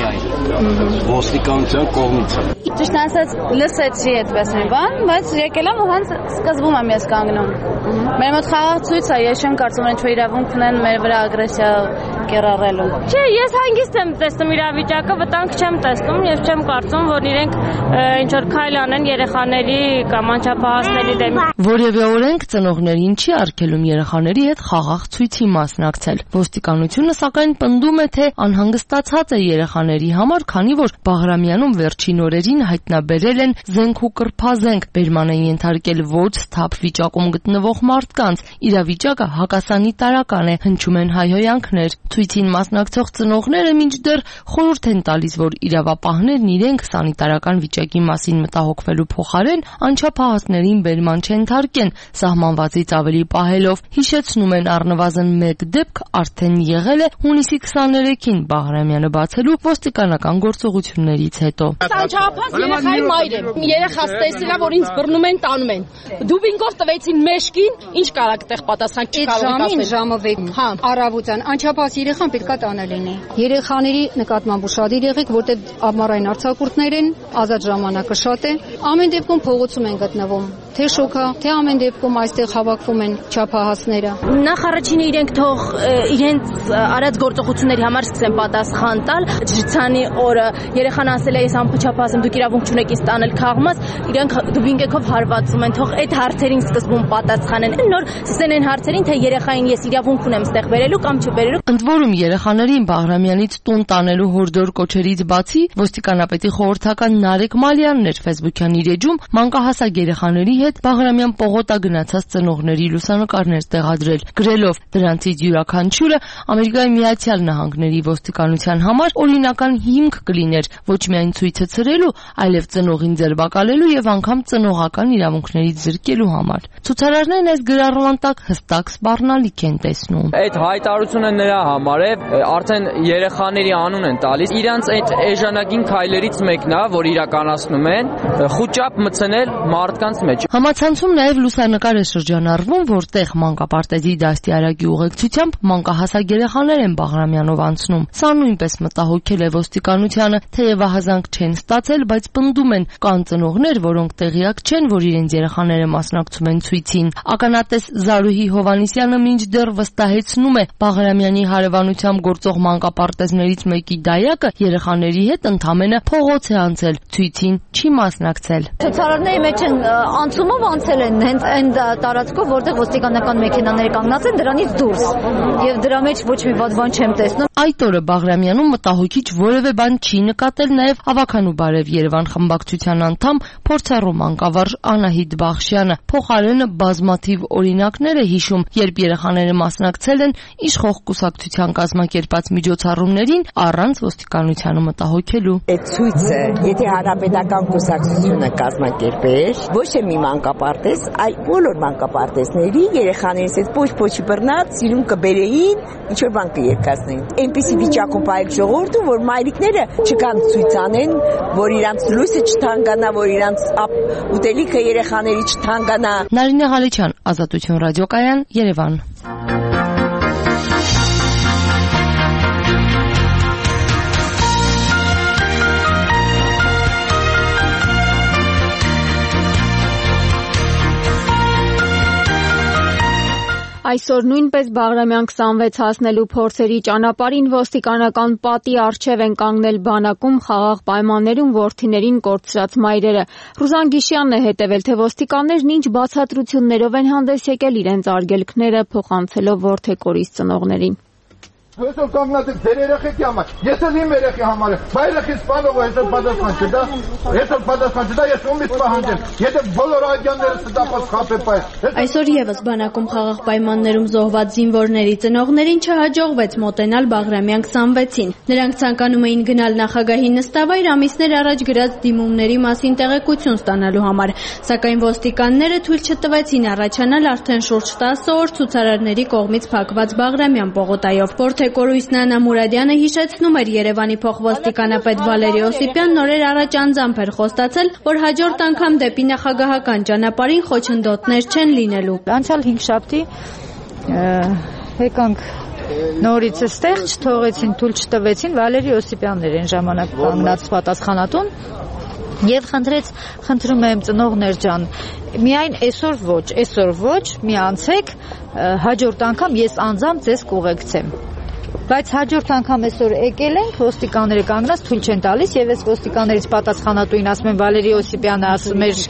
միմիայն ոստիկանության կողմից է։ Ճիշտ ասած, լսեցի այդպես մի բան, բայց եկել եմ ու հենց սկզբում եմ ես կանգնում։ Մեր մոտ խաղաղ ցույց է, ես չեմ կարծում ինչ որ իրավունք ունեն մեր վրա ագրեսիա կերառելու։ Չէ, ես հանգիստ եմ տեսնում իրավիճակը, վտանգ չեմ տեսնում եւ չեմ կարծում, որ իրենք ինչ որ քայլ անեն երեխաների կամ անչափահասների դեմ։ Որևէ օրենք ծնողներին չի արգելում երեխաների հետ խաղաղ ցույցի մասնակցել։ Ոստիկանությունը սակայն պնդում է, թե անհանգստացած է երեխաների համար, քանի որ Բաղրամյանում վերջին օրերին հայտնաբերել են զենք ու կրփազենք, բերման են ենթարկել ոչ սթափ վիճակում գտնվող մարդկանց։ Իրավիճակը հակասանիտարական է, հնչում են հայհոյանքներ։ Ցույցին մասնակցող ծնողները մինչդեռ խորհուրդ են տալիս, որ իրավապահներն իրենք սանիտարական վիճակի մասին մտահոգվելու փոխարեն անչափահասներին բերման չենթարկեն, սահմանվածից ավելի պահելով։ Հիշեցնում են առնվազն մեկ դեպք արդեն եղել է հունիսի քսաներեքին Բաղրամյանը բացելու ոստիկանական գործողություններից հետո։ Անչափահաս երեխայի մայր եմ։ Երեխաս տեսել է, որ ինձ բռնում են, տանում են։ Դուբինգով տվեցին մեշկին, ինչ կարաք տեղ պատասխան չկարողի ասել։ Ժամը վեց, հա, առավոտյան անչափահաս երեխան պետք է տանը լինի։ Երեխաների նկատմամբ ուշադիր եղեք, որտեղ ամառային արձակուրդներ են, ազատ ժամանակը շատ է։ Ամեն դեպքում փողոցում են գտնվում։ Թե շոկա, թե ամեն դեպքում այստեղ հավաքվում են չափահասները։ Նախ առաջինը իրենք թող իրենց արած գործողությունների համար սկսեն պատասխան տալ։ Ջրցանի օրը երեխան ասել է ես անփչափահաս եմ, դուք իրավունք չունեք ինձ տանել քաղմաս, իրենք դուբինգեքով հարվածում են, թող այդ հարցերին սկզբում պատասխանեն։ Նոր սկսեն այն հարցերին, թե երեխային ես իրավունք ունեմ ստեղ բերելու կամ չբերելու։ Ընդ որում երեխաներին Բաղրամյանից տուն տանելու հորդոր կոչերից բացի ոստիկանապետի խորհրդական Նարեկ Մալյանն էր Facebook-յան իր էջում մանկահասակ երեխաների հետ Բաղրամյան պողոտա գնացած ծնողների լուսանկարներ տեղադրել, գրելով դրանցից յուրաքանչյուրը Ամերիկայի Միացյալ Նահանգների ոստիկանության համար օրինական հիմք կլիներ ոչ միայն ցույցը ցրելու, այլև ծնողին ձերբակալելու եւ անգամ ծնողական իրավունքներից զրկելու համար։ Ցուցարարներն այս գրառման տակ հստակ սպառնալիք են տեսնում։ Այդ հայտարարությունը նրա համար է, արդեն երեխաների անուն են տալիս։ Իրանց այդ էժանագին քայլերից մեկն է, որ իրականացնում են, խուճապ մտցնել մարդկանց մեջ։ Համացանցում նաև լուսանկար է շրջանառվում, որտեղ մանկապարտեզի դաստիարակի ուղեկցությամբ մանկահասակ երեխաներ են Բաղրամյանով անցնում։ Սա նույնպես մտահոգել է ոստիկանությանը, թեև ահազանգ չեն ստացել, բայց պնդում են կան ծնողներ, որոնք տեղյակ չեն, որ իրենց երեխաները մասնակցում են ցույցին։ Ականատես Զարուհի Հովանիսյանը մինչդեռ վստահեցնում է Բաղրամյանի հարևան հարևանությամբ գործող մանկապարտեզներից մեկի դայակը երեխաների հետ ընդամենը փողոց է անցել, ցույցին չի մասնակցել։ Ցուցարարների մեջ են անցումով անցել են հենց այն տարածքով, որտեղ ոստիկանական մեքենաները կանգնած են, դրանից դուրս։ Եվ դրա մեջ ոչ մի վատ բան չեմ տեսնում։ Այդ օրը Բաղրամյանում մտահոգիչ որևէ բան չի նկատել նաև Ավագանու բարև Երևան խմբակցության անդամ փորձառու մանկավարժ Անահիտ Բախշյանը։ Փոխարենը բազմաթիվ օրինակներ է հիշում, երբ երեխաները մասնակցել են իշխող կուսակցության կազմակերպած միջոցառումներին առանց ոստիկանությանը մտահոգելու։ Այդ ցույցը, եթե հանրապետական կուսակցությունը կազմակերպեր, ոչ թե մի մանկապարտեզ, այլ բոլոր մանկապարտեզների երեխաներից այդ փոչ-փոչի բռնած սիրուն կբերեին, ինչ որ բան կերկացնեին։ Այնպիսի վիճակում պայք ժողովուրդը, որ մայրիկները չկան ցույց անեն, որ իրանց լույսը չթանկանա, որ իրանց ուտելիքը երեխաների չթանկանա։ Նարինե Ղալիչյան, Ազատություն ռադիոկայան, Երևան։ Այսօր նույնպես Բաղրամյան քսանվեց հասնելու փորձերի ճանապարհին ոստիկանական պատի առջև են կանգնել բանակում խաղաղ պայմաններում որդիներին կորցրած մայրերը։ Ռուզան Գիշյանն է հետևել, թե ոստիկաններն ինչ բացատրություններով են հանդես եկել իրենց արգելքները փոխանցելով որդեկորից ծնողներին։ Ես որ կանգնած եք ձեր երեխեքի համար, ես էլ իմ երեխի համար եմ, բա երեխի սպանողը ես էլ պատասխան չտա, ես էլ պատասխան չտա, ես ումից պահանջեմ, եթե բոլոր ադյանները ստապած խապեպայ։ Այսօր եւս բանակում խաղաղ պայմաններում զոհված զինվորների ծնողներին չհաջողվեց մոտենալ Բաղրամյան քսանվեցին։ Նրանք ցանկանում էին գնալ նախագահի նստավայր ամիսներ առաջ գրած դիմումների մասին տեղեկություն ստանալու համար, սակայն ոստիկանները թույլ չտվեցին առաջանալ արդեն շուրջ տասը օր ցուցարարների կողմից փակված Բաղրամյան պողոտայով։ Թեկորույսն Անա Մուրադյանը հիշեցնում էր Երևանի փոխոստիկանապետ Վալերի Օսիպյանն օրեր առաջ անձամբ էր խոստացել, որ հաջորդ անգամ դեպի նախագահական ճանապարհին խոչընդոտներ չեն լինելու։ Անցյալ հինգշաբթի եկանք նորից այստեղ, չթողեցին, թույլ չտվեցին, Վալերի Օսիպյանն էր այն ժամանակ կանգնած պատասխանատուն եւ խնդրեց, խնդրում եմ ծնողներ ջան, միայն այսօր ոչ, այսօր ոչ, մի անցեք, հաջորդ անգամ ես անձամբ ձեզ կուղեկցեմ։ Բայց հաջորդ անգամ այսօր եկել ենք, ոստիկանները կանգնած թույլ չեն տալիս եւ այս ոստիկաններից պատասխանատուին ասում են Վալերի Օսիպյանը ասում էր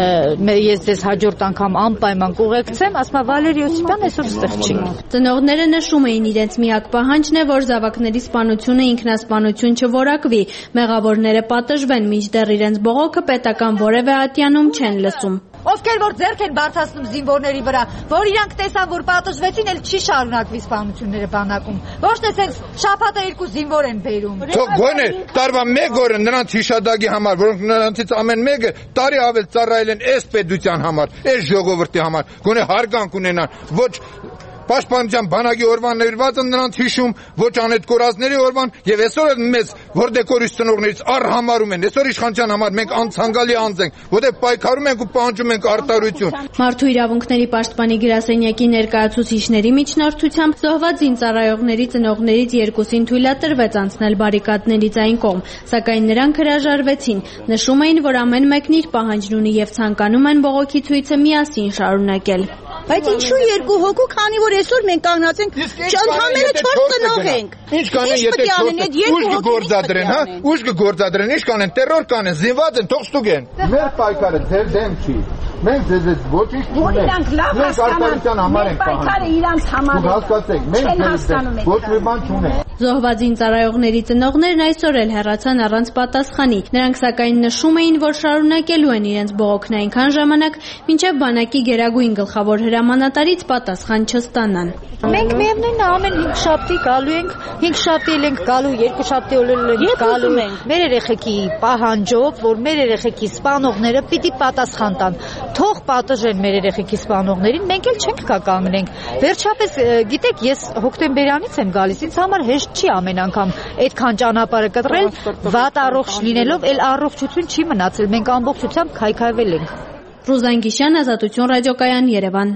ես ձեզ հաջորդ անգամ անպայման կուղեկցեմ, ասում է Վալերի Օսիպյանը այսօր ստեղ չի։ Ծնողները նշում էին իրենց միակ պահանջն է, որ զավակների սպանությունը ինքնասպանություն չորակվի, մեղավորները պատժվեն, մինչդեռ իրենց բողոքը պետական որևէ ատյանում չեն լսում։ Ովքեր որ ձեռք են բարձրացնում զինվորների վրա, որ իրանք տեսան, որ պատժվեցին, էլ չի շարունակվի սպանությունները բանակում։ Ոչ թե sense շաբաթը երկու զինվոր են բերում։ Թող գոնե տարվա մեկ օրը նրանց հիշադակի համար, որոնք նրանցից ամեն մեկը տարի ավել ծառայել են այս պետության համար, այս ժողովրդի համար, գոնե հարգանք ունենան, ոչ Պաշտպանության բանակի օրվան ներված են նրանց հիշում, ոչ անետ կորածների օրվան եւ այսօր էլ մեզ որդեկորից ծնողներից առհամարում են։ Այսօր իշխանության համար մենք անցանկալի անձ ենք, որտեղ պայքարում ենք ու պահանջում ենք արտարություն։ Մարդու իրավունքների պաշտպանի գրասենյակի ներկայացուցիչների միջնորդությամբ զոհված զինծառայողների ծնողներից երկուսին թույլատրվեց անցնել բարիկադներից այն կողմ, սակայն նրանք հրաժարվեցին։ Նշում էին, որ ամեն մեկն իր պահանջն ունի եւ ցանկանում են բողոքի ցույցը միասին շարունակել։ Բայց ինչու երկու հոգու, քանի որ այսօր մենք կանգնած ենք, ընդհանրապես չորս ծնող ենք։ Ինչ կանեն, եթե ուժ կգործադրեն, հա? Ուժ կգործադրեն, ինչ կանեն, տերոր կանեն, զինված են, թող ստուգեն։ Մեր պայքարը ձեր դեմ չի։ Մենք ձեզ այդ ոչինչ չունենք։ Իրանք լավ հասկանան, մեր պայքարը իրանք համար է։ Հասկացեք, մենք ձեզ ոչ մի բան չունենք։ Զոհված զինծառայողների ծնողներն այսօր էլ հեռացան առանց պատասխանի։ Նրանք սակայն նշում էին, որ շարունակելու են իրենց բողոքն այնքան ժամանակ, մինչև բանակի գերագույն գլխավոր հրամանատարից պատասխան չստանան։ Մենք միևնույնն է ամեն հինգշաբթի գալու ենք, հինգշաբթի էլ ենք գալու, երկուշաբթի էլ ենք գալու ենք։ Մեր երեխեքի պահանջով, որ մեր երեխեքի սպանողները պիտի պատասխան տան։ Թող պատժեն մեր երեխեքի սպանողներին, մենք էլ չենք կա կանգնենք։ Վերջապես, գիտեք, ես հոկտեմբերյանից եմ գալիս, ինձ համար հեշտ չի ամեն անգամ այդքան ճանապարհը կտրել, վատ առողջ լինելով, էլ առողջություն չի մնացել։ Մենք ամբողջությամբ քայքայվել ենք։ Ռուզան Գիշյան, Ազատություն ռադիոկայան, Երևան։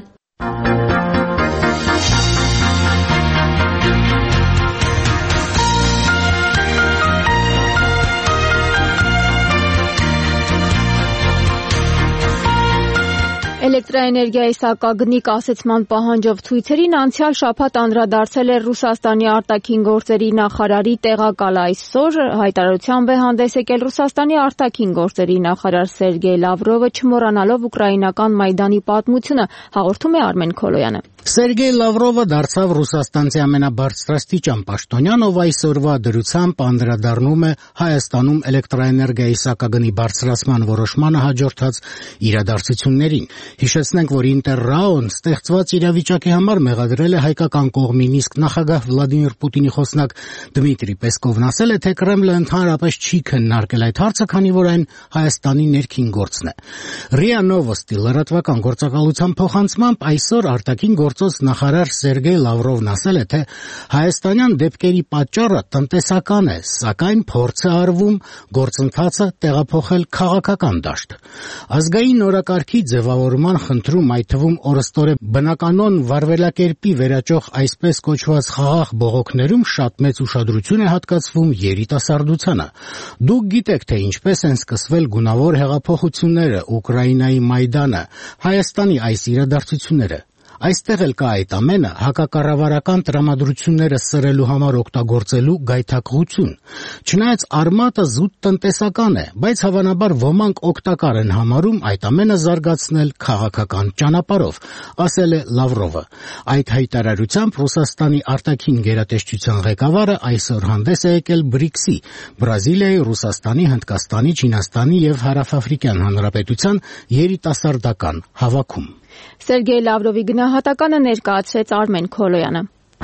Էլեկտրաէներգիայի սակագնի կասեցման պահանջով ցույցերին անցյալ շաբաթ անդրադարձել էր Ռուսաստանի արտաքին գործերի նախարարի տեղակալ այսօր հայտարարությամբ է հանդես եկել Ռուսաստանի արտաքին գործերի նախարար Սերգեյ Լավրովը չմոռանալով ուկրաինական Մայդանի պատմությունը, հաղորդում է Արմեն Քոլոյանը։ Սերգեյ Լավրովը դարձավ Ռուսաստանցի ամենաբարձրաստիճան պաշտոնյան, ով այսօրվա դրությամբ անդրադառնում է Հայաստանում էլեկտրաէներգիայի սակագնի բարձրացման որոշմանը հաջորդած իրադարձություններին։ Հիշեցնենք, որ Ինտերրաոն ստեղծված իրավիճակի համար մեղադրել է հայկական կողմին, իսկ նախագահ Վլադիմիր Պուտինի խոսնակ Դմիտրի Պեսկովն ասել է, թե Կրեմլը ընդհանրապես չի քննարկել այդ հարցը, քանի որ այն Հայաստանի ներքին գործն է։ ՌԻԱ Նովոստի լրատվական գործակալության փոխանցմամբ այսօր արտաքին գործոց նախարար Սերգեյ Լավրովն ասել է, թե հայաստանյան դեպքերի պատճառը տնտեսական է, սակայն փորձ է արվում գործընթացը տեղափոխել քաղաքական դաշտ։ Ազգային օրակարգի ձևավորման խնդրում, այդ թվում օրըստօրե բնականոն վարվելակերպի վերաճող այսպես կոչված խաղաղ բողոքներում շատ մեծ ուշադրություն է հատկացվում երիտասարդությանը։ Դուք գիտեք, թե ինչպես են սկսվել գունավոր հեղափոխությունները, Ուկրաինայի Մայդանը, Հայաստանի այս իրադարձությունները։ Այստեղ էլ կա այդ ամենը հակակառավարական տրամադրությունները սրելու համար օգտագործելու գայթակղություն։ Չնայած արմատը զուտ տնտեսական է, բայց հավանաբար ոմանք օգտակար են համարում այդ ամենը զարգացնել քաղաքական ճանապարհով, ասել է Լավրովը։ Այդ հայտարարությամբ Ռուսաստանի արտաքին գերատեսչության ղեկավարը այսօր հանդես է եկել բրիքսի՝ Բրազիլիայի, Ռուսաստանի, Հնդկաստանի, Չինաստանի և Հարավաֆրիկյան Հանրապետության երիտասարդական հավաքում։ Սերգեյ Լավրովի գնահատականը ներկայացրեց Արմեն Քոլոյանը։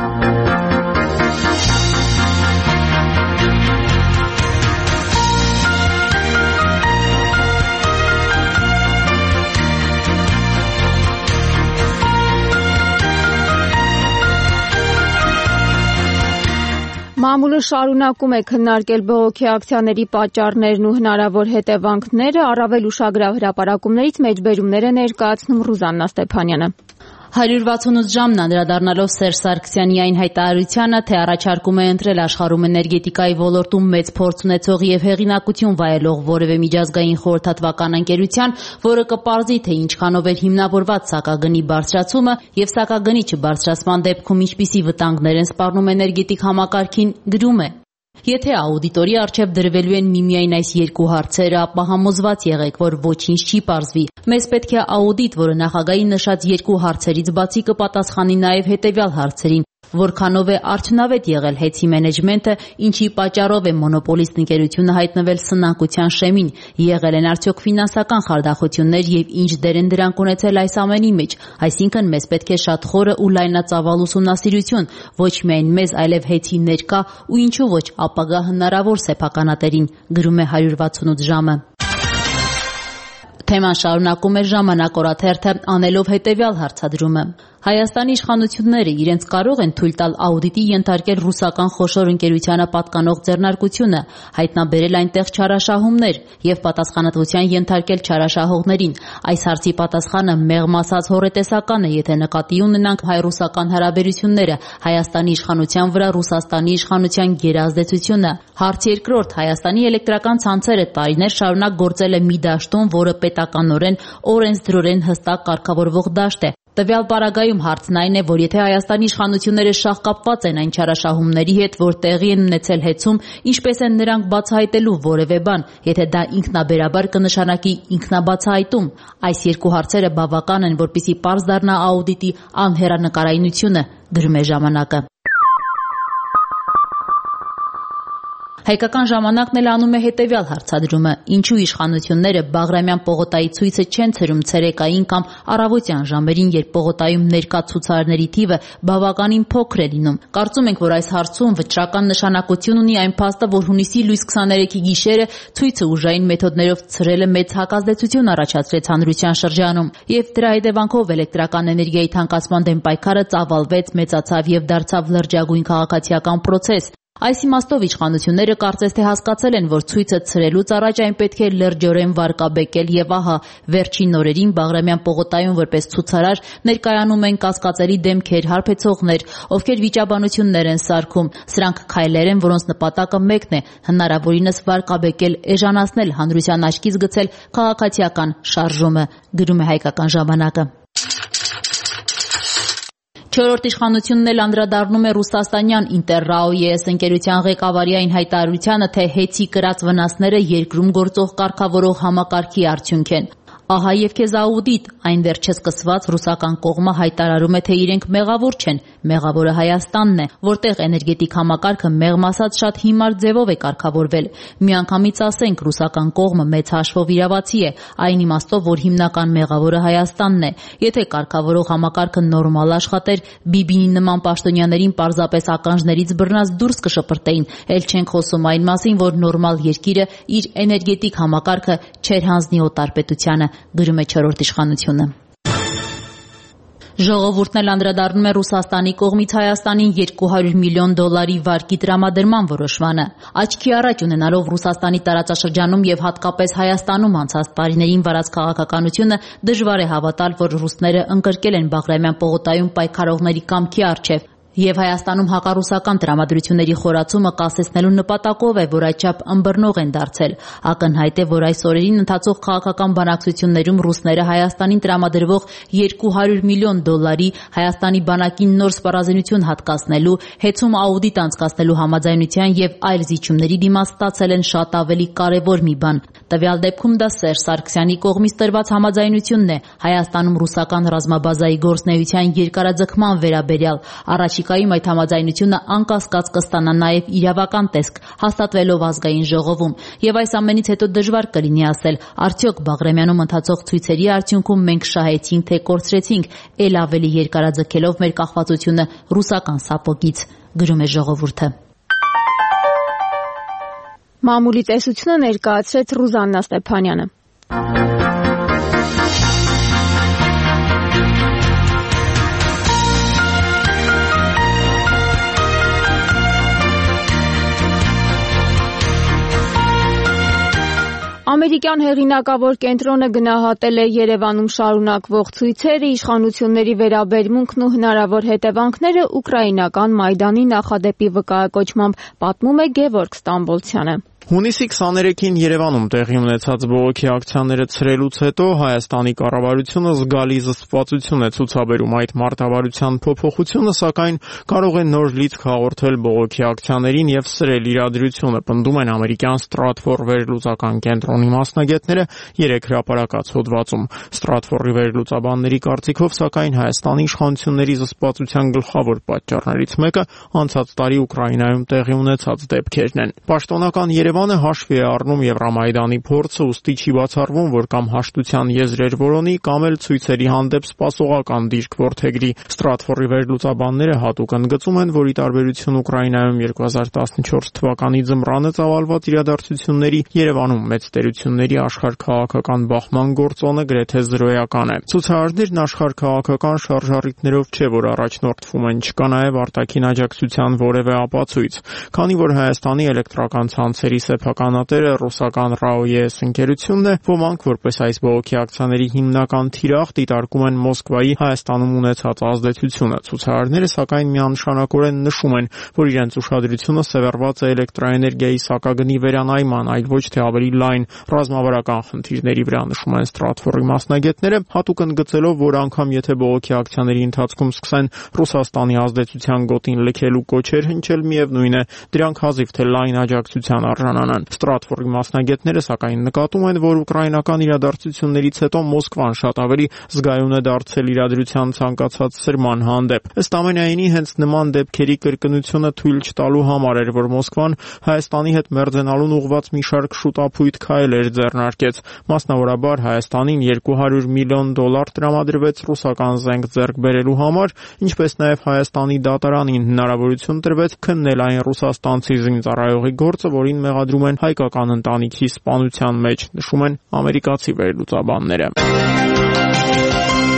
Մամուլը շարունակում է քննարկել բողոքի ակցիաների պատճառներն ու հնարավոր հետևանքները, առավել ուշագրավ հրապարակումներից մեջբերումներ է ներկայացնում Ռուզաննա Ստեփանյանը։ հարյուր վաթսունութ ժամն անդրադառնալով Սերժ Սարգսյանի այն հայտարարությանը, թե առաջարկում է ընտրել աշխարհում էներգետիկայի ոլորտում մեծ փորձ ունեցող եւ հեղինակություն վայելող որևէ միջազգային խորհրդատվական ընկերության, որը կպարզի, թե ինչքանով էր հիմնավորված սակագնի բարձրացումը եւ սակագնի չբարձրացման դեպքում ինչպիսի վտանգներ են սպառնում էներգետիկ համակարգին, գրում է. Եթե աուդիտորի առջև դրվելու են միմիայն այս երկու հարցերը, ապա համոզված եղեք, որ ոչինչ չի պարզվի։ Մեզ պետք է աուդիտ, որը նախագահի նշած երկու հարցերից բացի կպատասխանի նաև հետևյալ հարցերին. որքանով է արդյունավետ եղել հեծի մենեջմենտը, ինչի պատճառով է մոնոպոլիստ ընկերությունը հայտնվել սնանկության շեմին, եղել են արդյոք ֆինանսական խարդախություններ եւ ինչ դեր են դրանք ունեցել այս ամենի մեջ, այսինքն մեզ պետք է շատ խորը ու լայնածավալ ուսումնասիրություն, ոչ միայն մեզ, այլև հեծի ներկա ու ինչու ոչ ապագա հնարավոր սեփականատերին, գրում է հարյուր վաթսունութ ժամը։ Թեման շարունակում է Ժամանակ օրաթերթը անելով հետևյալ հարցադրումը. Հայաստանի իշխանությունները իրենց կարող են թույլ տալ աուդիտի ենթարկել ռուսական խոշոր ընկերությանը պատկանող ձեռնարկությունը, հայտնաբերել այնտեղ չարաշահումներ եւ պատասխանատվության ենթարկել չարաշահողներին։ Այս հարցի պատասխանը մեղմ ասած հոռետեսական է, եթե նկատի ունենանք հայ-ռուսական հարաբերությունները, Հայաստանի իշխանության վրա Ռուսաստանի իշխանության գերազդեցությունը։ Հարց երկրորդ. Հայաստանի էլեկտրական ցանցերը տարիներ շարունակ գործել է մի դաշտում, որը պետականորեն օրենսդրորեն հստակ կարգավորվող դաշտ է։ Տվյալ պարագայում հարցն այն է, որ եթե Հայաստանի իշխանությունները շահկապված են այն չարաշահումների հետ, որ տեղի են ունեցել հեծում, ինչպես են նրանք բացահայտելու որևէ բան, եթե դա ինքնաբերաբար կնշանակի ինքնաբացահայտում։ Այս երկու հարցերը բավական են, որպեսզի պարզ դառնա աուդիտի անհեռանկարայնությունը, գրում է Ժամանակը։ Հայկական ժամանակն էլ անում է հետևյալ հարցադրումը. ինչու իշխանությունները Բաղրամյան պողոտայի ցույցը չեն ցրում ցերեկային կամ առավոտյան ժամերին, երբ պողոտայում ներկա ցուցարարների թիվը բավականին փոքր է լինում։ Կարծում ենք, որ այս հարցում վճռական նշանակություն ունի այն փաստը, որ հունիսի լույս քսաներեքի գիշերը ցույցը ուժային մեթոդներով ցրելը մեծ հակազդեցություն առաջացրեց հանրության շրջանում, եւ դրա հետևանքով էլեկտրական էներգիայի թանկացման դեմ պայքարը ծավալվեց, մեծացավ եւ դարձավ լրջագույն քաղաքացիական պրոցես։ Այս իմաստով իշխանությունները կարծես թե հասկացել են, որ ցույցը ցրելուց առաջ այն պետք է լրջորեն վարկաբեկել եւ ահա վերջին օրերին Բաղրամյան պողոտայում որպես ցուցարար ներկայանում են կասկածելի դեմքեր, հարբեցողներ, ովքեր վիճաբանություններ են սարքում։ Սրանք քայլեր են, որոնց նպատակը մեկն է՝ հնարավորինս վարկաբեկել, էժանացնել, հանրության աչքից գցել քաղաքացիական շարժումը, գրում է Հայկական ժամանակը։ Չորրորդ իշխանությունն էլ անդրադառնում է ռուսաստանյան Ինտերրաո-ԵՍ ընկերության ղեկավարի այն հայտարարությանը, թե հեծի կրած վնասները երկրում գործող կարգավորող համակարգի արդյունք են։ Ահա եւ քեզ աուդիտ, այն վերջը սկսված ռուսական կողմը հայտարարում է, թե իրենք մեղավոր չեն, մեղավորը Հայաստանն է, որտեղ էներգետիկ համակարգը մեղմ ասած շատ հիմար ձևով է կարգավորվել։ Միանգամից ասենք, ռուսական կողմը մեծ հաշվով իրավացի է, այն իմաստով, որ հիմնական մեղավորը Հայաստանն է։ Եթե կարգավորող համակարգը նորմալ աշխատեր, Բիբինի նման պաշտոնյաներին պարզապես ականջներից բռնած դուրս կշպրտեին, ել չենք խոսում այն մասին, որ նորմալ երկիրը իր էներգետիկ համակարգը չեր հանձնի օտարպետությանը, գրում է չորրորդ իշխանությունը։ Ժողովուրդն էլ անդրադառնում է Ռուսաստանի կողմից Հայաստանին երկու հարյուր միլիոն դոլարի վարկի տրամադրման որոշմանը։ Աչքի առաջ ունենալով Ռուսաստանի տարածաշրջանում եւ հատկապես Հայաստանում անցած տարիներին վարած քաղաքականությունը, դժվար է հավատալ, որ ռուսները ընկրկել են Բաղրամյան պողոտայում պայքարողների կամքի առջև եւ Հայաստանում հակառուսական տրամադրությունների խորացումը կասեցնելու նպատակով է, որ այդչափ ըմբռնող են դարձել։ Ակնհայտ է, որ այս օրերին ընթացող քաղաքական բանակցություններում ռուսները Հայաստանին տրամադրվող երկու հարյուր միլիոն դոլարի Հայաստանի բանակին նոր սպառազինություն հատկացնելու, հեծում աուդիտ անցկացնելու համաձայնության եւ այլ զիջումների դիմաց ստացել են շատ ավելի կարեւոր մի բան։ Տվյալ դեպքում դա Սերժ Սարգսյանի կողմից տրված համաձայնությունն է Հայաստանում ռուսական ռազմաբազայի գործունեության երկարաձգման վերաբերյալ։ Առաջիկայում այդ համաձայնությունը անկասկած կստանա նաև իրավական տեսք, հաստատվելով ազգային ժողովում։ Եվ այս ամենից հետո դժվար կլինի ասել, արդյոք Բաղրամյանում ընթացող ցույցերի արդյունքում մենք շահեցինք, թե կորցրեցինք, ել ավելի երկարաձգելով մեր կախվածությունը ռուսական սապոգից, գրում է Ժողովուրդը։ Մամուլի տեսությունը ներկայացրեց Ռուզաննա Ստեփանյանը։ Ամերիկյան հեղինակավոր կենտրոնը գնահատել է Երևանում շարունակվող ցույցերը, իշխանությունների վերաբերմունքն ու հնարավոր հետևանքները ուկրաինական Մայդանի նախադեպի վկայակոչմամբ, պատմում է Գևորգ Ստամբոլցյանը։ Հունիսի քսաներեքին Երևանում տեղի ունեցած բողոքի ակցիաները ցրելուց հետո Հայաստանի կառավարությունը զգալի զսպվածություն է ցուցաբերում այդ մարտավարության փոփոխությունը, սակայն կարող է նոր լիցք հաղորդել բողոքի ակցիաներին եւ սրել իրադրությունը, պնդում են ամերիկյան Stratfor վերլուծական կենտրոնի մասնագետները երեք հրապարակած հոդվածում։ Stratfor-ի վերլուծաբանների կարծիքով, սակայն Հայաստանի իշխանությունների զսպվածության գլխավոր պատճառներից մեկը անցած տարի Ուկրաինայում տեղի ունեցած դեպքերն են։ Պաշտոնական Երևանը հաշվի է առնում Եվրամայդանի փորձը, ուստի չի բացառվում, որ կամ հաշտության եզրեր որոնի, կամ էլ ցույցերի հանդեպ սպասողական դիրք որդեգրի։ Stratfor-ի վերլուծաբանները հատուկ ընդգծում են, որ ի տարբերություն Ուկրաինայում երկու հազար տասնչորս թվականի ձմռանը ծավալված իրադարձությունների, Երևանում մեծ տերությունների աշխարհ քաղաքական բախման գործոնը գրեթե զրոյական է։ Ցուցարարներն աշխարհ քաղաքական շարժառիթներով չէ, որ առաջնորդվում են, չկա նաև արտաքին աջակցության որևէ ապացույց, քանի որ Հայաստանի էլեկտրական ցանցերի սեփականատերը ռուսական ՌԱՕ-ԵՍ ընկերությունն է, ոմանք որպես այս բողոքի ակցիաների հիմնական թիրախ դիտարկում են Մոսկվայի Հայաստանում ունեցած ազդեցությունը։ Ցուցարարները սակայն միանշանակորեն նշում են, որ իրենց ուշադրությունը սևեռված է էլեկտրաէներգիայի սակագնի վերանայման, այլ ոչ թե ավելի լայն ռազմավարական խնդիրների վրա, նշում են Stratfor-ի մասնագետները, հատուկ ընդգծելով, որ անգամ եթե բողոքի ակցիաների ընթացքում սկսեն Ռուսաստանի ազդեցության գոտին լքելու կոչեր հնչել, միևնույն է, դրանք հազիվ թե լայն աջակցության արժանանան։ Stratfor-ի մասնագետները սակայն նկատում են, որ ուկրաինական իրադարձություններից հետո Մոսկվան շատ ավելի զգայուն է դարձել իրադրության ցանկացած սրման հանդեպ։ Ըստ ամենայնի, հենց նման դեպքերի կրկնությունը թույլ չտալու համար էր, որ Մոսկվան Հայաստանի հետ մերձենալուն ուղղված մի շարք շուտափույթ քայլեր ձեռնարկեց։ Մասնավորաբար Հայաստանին երկու հարյուր միլիոն դոլար տրամադրվեց ռուսական զենք ձեռք բերելու համար, ինչպես նաև Հայաստանի դատարանին հնարավորություն տրվեց քննել այն ռուսաստանցի զինծառայողի գործը, որին մեղադրում են հայկական ընտանիքի սպանության մեջ, նշում են ամերիկացի վերլուծաբանները։